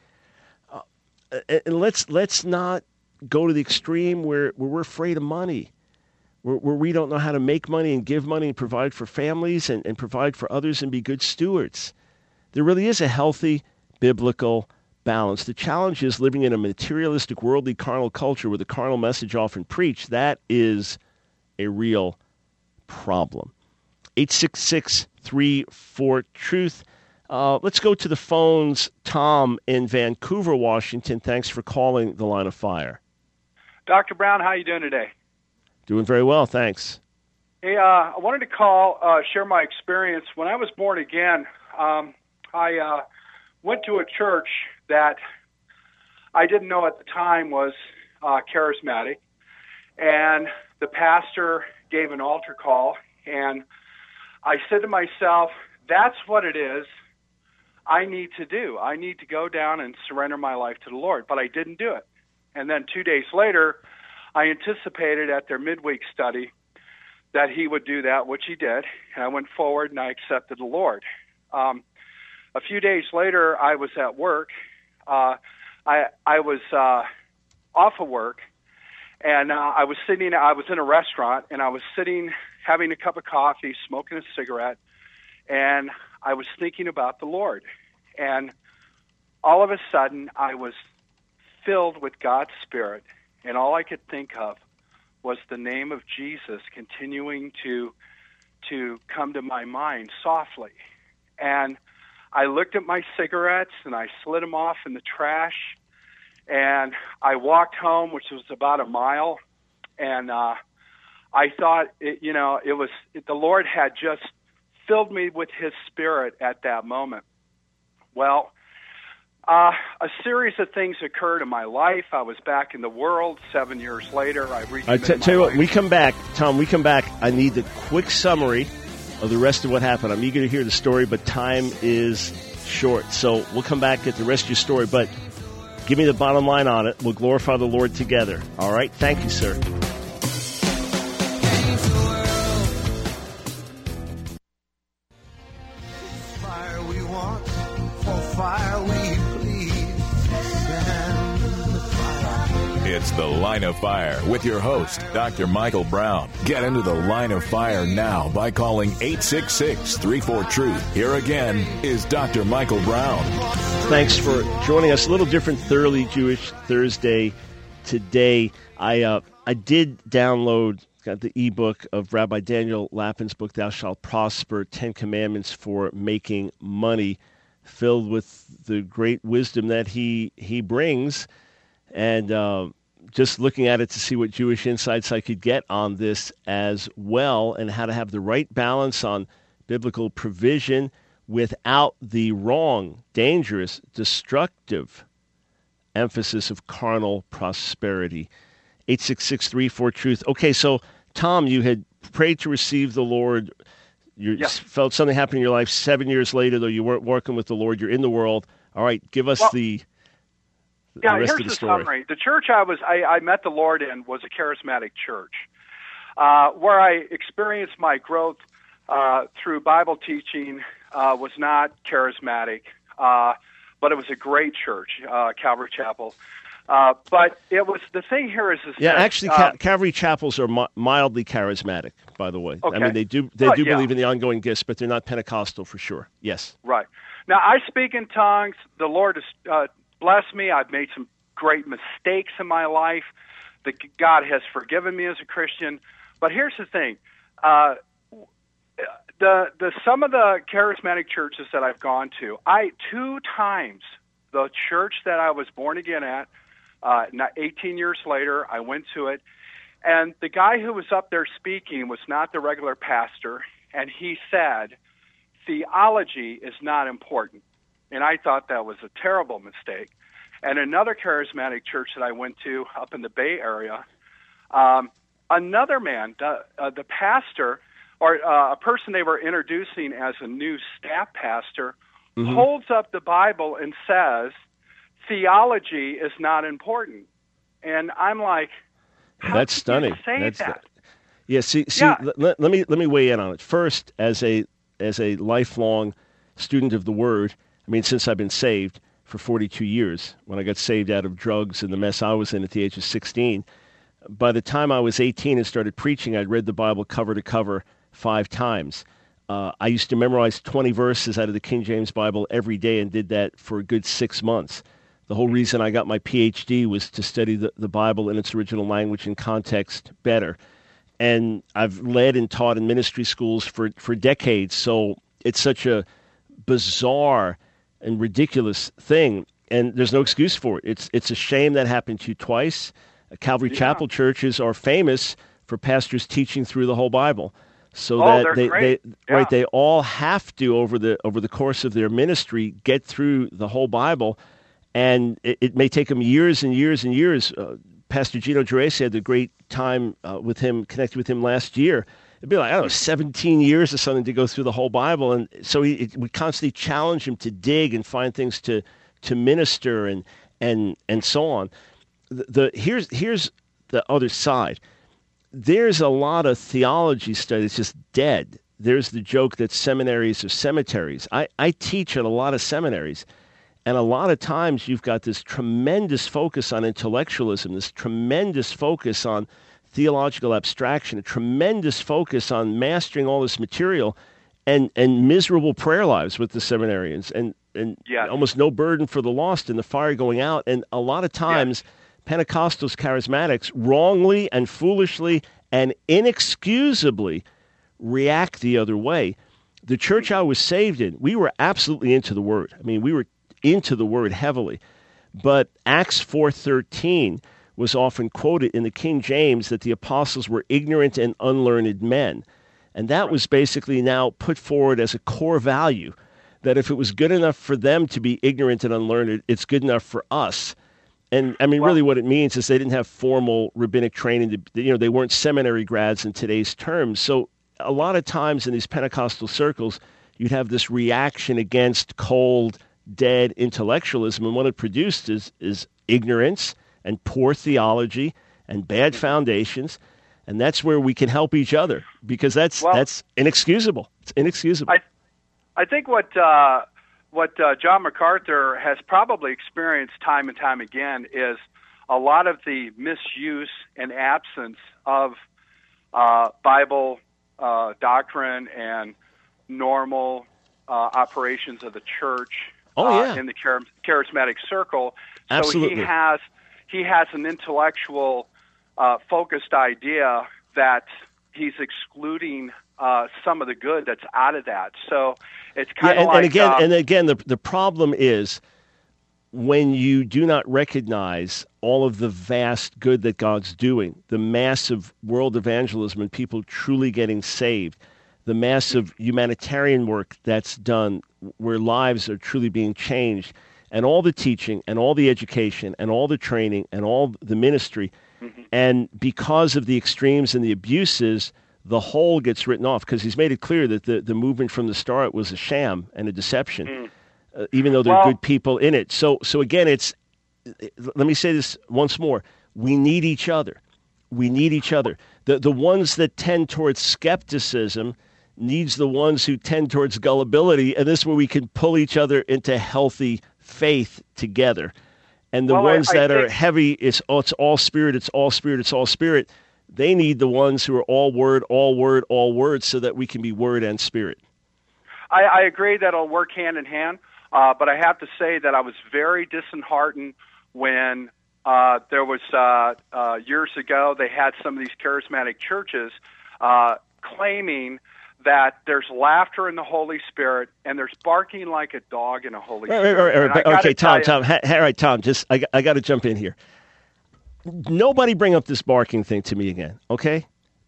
And let's not go to the extreme where we're afraid of money, where we don't know how to make money and give money and provide for families and provide for others and be good stewards. There really is a healthy biblical balance. The challenge is living in a materialistic, worldly, carnal culture with a carnal message often preached. That is a real problem. 866-34-TRUTH. Let's go to the phones. Tom in Vancouver, Washington. Thanks for calling the Line of Fire. Dr. Brown, how are you doing today? Doing very well, thanks. Hey, I wanted to call, share my experience. When I was born again, I went to a church that I didn't know at the time was charismatic, and the pastor gave an altar call, and I said to myself, that's what it is I need to do. I need to go down and surrender my life to the Lord, but I didn't do it. And then 2 days later, I anticipated at their midweek study that he would do that, which he did, and I went forward and I accepted the Lord. A few days later, I was at work. I was off of work, and I was in a restaurant, and I was sitting having a cup of coffee, smoking a cigarette, and I was thinking about the Lord. And all of a sudden, I was filled with God's Spirit, and all I could think of was the name of Jesus continuing to come to my mind softly. And I looked at my cigarettes and I slid them off in the trash, and I walked home, which was about a mile, and I thought, the Lord had just filled me with His Spirit at that moment. Well, a series of things occurred in my life. I was back in the world. 7 years later, I recommitted tell you what, we come back, Tom, I need the quick summary of the rest of what happened. I'm eager to hear the story, but time is short. So we'll come back, get the rest of your story, but give me the bottom line on it. We'll glorify the Lord together. All right? Thank you, sir. Fire we want, for fire we bleed. It's The Line of Fire with your host, Dr. Michael Brown. Get into the Line of Fire now by calling 866-34-TRUTH. Here again is Dr. Michael Brown. Thanks for joining us. A little different Thoroughly Jewish Thursday today. I did download, got the ebook of Rabbi Daniel Lapin's book, Thou Shalt Prosper, 10 Commandments for Making Money, filled with the great wisdom that he brings. And just looking at it to see what Jewish insights I could get on this as well, and how to have the right balance on biblical provision without the wrong, dangerous, destructive emphasis of carnal prosperity. 866-34-TRUTH. Okay, so Tom, you had prayed to receive the Lord. You felt something happen in your life 7 years later, though you weren't working with the Lord. You're in the world. All right, give us the rest of the story. Summary. The church I met the Lord in was a charismatic church, where I experienced my growth through Bible teaching. Was not charismatic, but it was a great church, Calvary Chapel. But it was, the thing here is actually, Calvary Chapels are mildly charismatic, by the way. Okay. I mean, they do believe in the ongoing gifts, but they're not Pentecostal for sure. Yes. Right. Now, I speak in tongues. The Lord has blessed me. I've made some great mistakes in my life. God has forgiven me as a Christian. But here's the thing. Some of the charismatic churches that I've gone to, 2 times the church that I was born again at, 18 years later, I went to it, and the guy who was up there speaking was not the regular pastor, and he said, theology is not important. And I thought that was a terrible mistake. And another charismatic church that I went to up in the Bay Area, another man, the pastor, or a person they were introducing as a new staff pastor, holds up the Bible and says, theology is not important. And I'm like, that's stunning. That's that? See, let me weigh in on it. First, as a lifelong student of the Word, I mean, since I've been saved for 42 years, when I got saved out of drugs and the mess I was in at the age of 16, by the time I was 18 and started preaching, I'd read the Bible cover to cover 5 times. I used to memorize 20 verses out of the King James Bible every day and did that for a good 6 months. The whole reason I got my PhD was to study the Bible in its original language and context better. And I've led and taught in ministry schools for decades, so it's such a bizarre and ridiculous thing, and there's no excuse for it. It's a shame that happened to you twice. Calvary Chapel churches are famous for pastors teaching through the whole Bible. So they all have to over the course of their ministry get through the whole Bible, and it may take them years and years and years. Pastor Gino Geraci had a great time with him, connected with him last year. It'd be like, 17 years or something to go through the whole Bible, and so we constantly challenge him to dig and find things to minister and so on. Here's the other side. There's a lot of theology study that's just dead. There's the joke that seminaries are cemeteries. I teach at a lot of seminaries, and a lot of times you've got this tremendous focus on intellectualism, this tremendous focus on theological abstraction, a tremendous focus on mastering all this material, and miserable prayer lives with the seminarians, and almost no burden for the lost and the fire going out. And a lot of times Pentecostals, charismatics, wrongly and foolishly and inexcusably react the other way. The church I was saved in, we were absolutely into the Word. I mean, we were into the Word heavily. But Acts 4:13 was often quoted in the King James that the apostles were ignorant and unlearned men. And that was basically now put forward as a core value, that if it was good enough for them to be ignorant and unlearned, it's good enough for us. And I mean, really what it means is they didn't have formal rabbinic training. They weren't seminary grads in today's terms. So a lot of times in these Pentecostal circles, you'd have this reaction against cold, dead intellectualism. And what it produced is ignorance and poor theology and bad foundations. And that's where we can help each other, because that's inexcusable. It's inexcusable. I think what John MacArthur has probably experienced time and time again is a lot of the misuse and absence of Bible doctrine and normal operations of the church in the charismatic circle. Absolutely. So he has an intellectual focused idea that he's excluding some of the good that's out of that. So it's kind of like... And again, the problem is when you do not recognize all of the vast good that God's doing, the massive world evangelism and people truly getting saved, the massive humanitarian work that's done where lives are truly being changed, and all the teaching and all the education and all the training and all the ministry. And because of the extremes and the abuses, the whole gets written off, because he's made it clear that the movement from the start was a sham and a deception, even though there are good people in it. So again, let me say this once more. We need each other. We need each other. The ones that tend towards skepticism needs the ones who tend towards gullibility, and this is where we can pull each other into healthy faith together. And the ones that are heavy, it's all spirit, it's all spirit, it's all spirit. They need the ones who are all word, so that we can be word and spirit. I agree that it'll work hand in hand, but I have to say that I was very disheartened when there was, years ago, they had some of these charismatic churches claiming that there's laughter in the Holy Spirit and there's barking like a dog in a Holy Spirit. Right. Okay, Tom. All right, Tom, I got to jump in here. Nobody bring up this barking thing to me again, okay?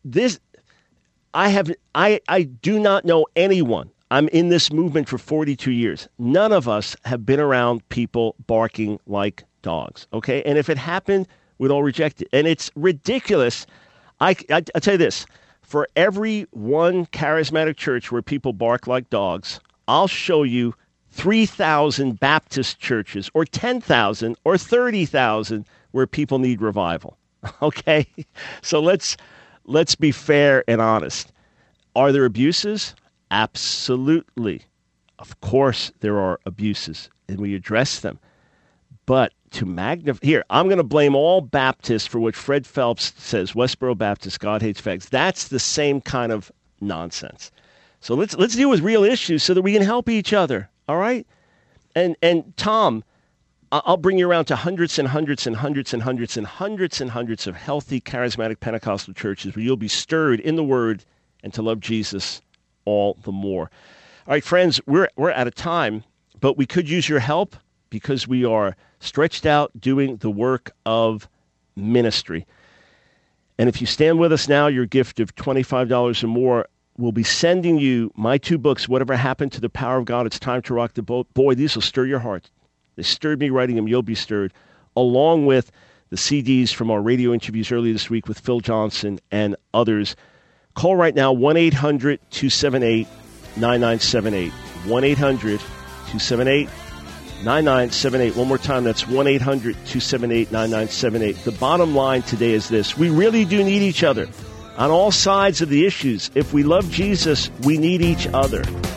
I do not know anyone. I'm in this movement for 42 years. None of us have been around people barking like dogs, okay? And if it happened, we'd all reject it. And it's ridiculous. I'll tell you this. For every one charismatic church where people bark like dogs, I'll show you 3,000 Baptist churches, or 10,000, or 30,000 where people need revival. Okay? So let's be fair and honest. Are there abuses? Absolutely. Of course there are abuses, and we address them. But to magnify... Here, I'm going to blame all Baptists for what Fred Phelps says, Westboro Baptist, God hates fags. That's the same kind of nonsense. So let's deal with real issues so that we can help each other, all right? And Tom, I'll bring you around to hundreds and hundreds and hundreds and hundreds and hundreds and hundreds of healthy, charismatic Pentecostal churches where you'll be stirred in the Word and to love Jesus all the more. All right, friends, we're out of time, but we could use your help because we are stretched out doing the work of ministry. And if you stand with us now, your gift of $25 or more, we'll be sending you my 2 books, Whatever Happened to the Power of God, It's Time to Rock the Boat. Boy, these will stir your heart. They stirred me writing them. You'll be stirred. Along with the CDs from our radio interviews earlier this week with Phil Johnson and others. Call right now, 1-800-278-9978. 1-800-278-9978. One more time, that's 1-800-278-9978. The bottom line today is this. We really do need each other on all sides of the issues. If we love Jesus, we need each other.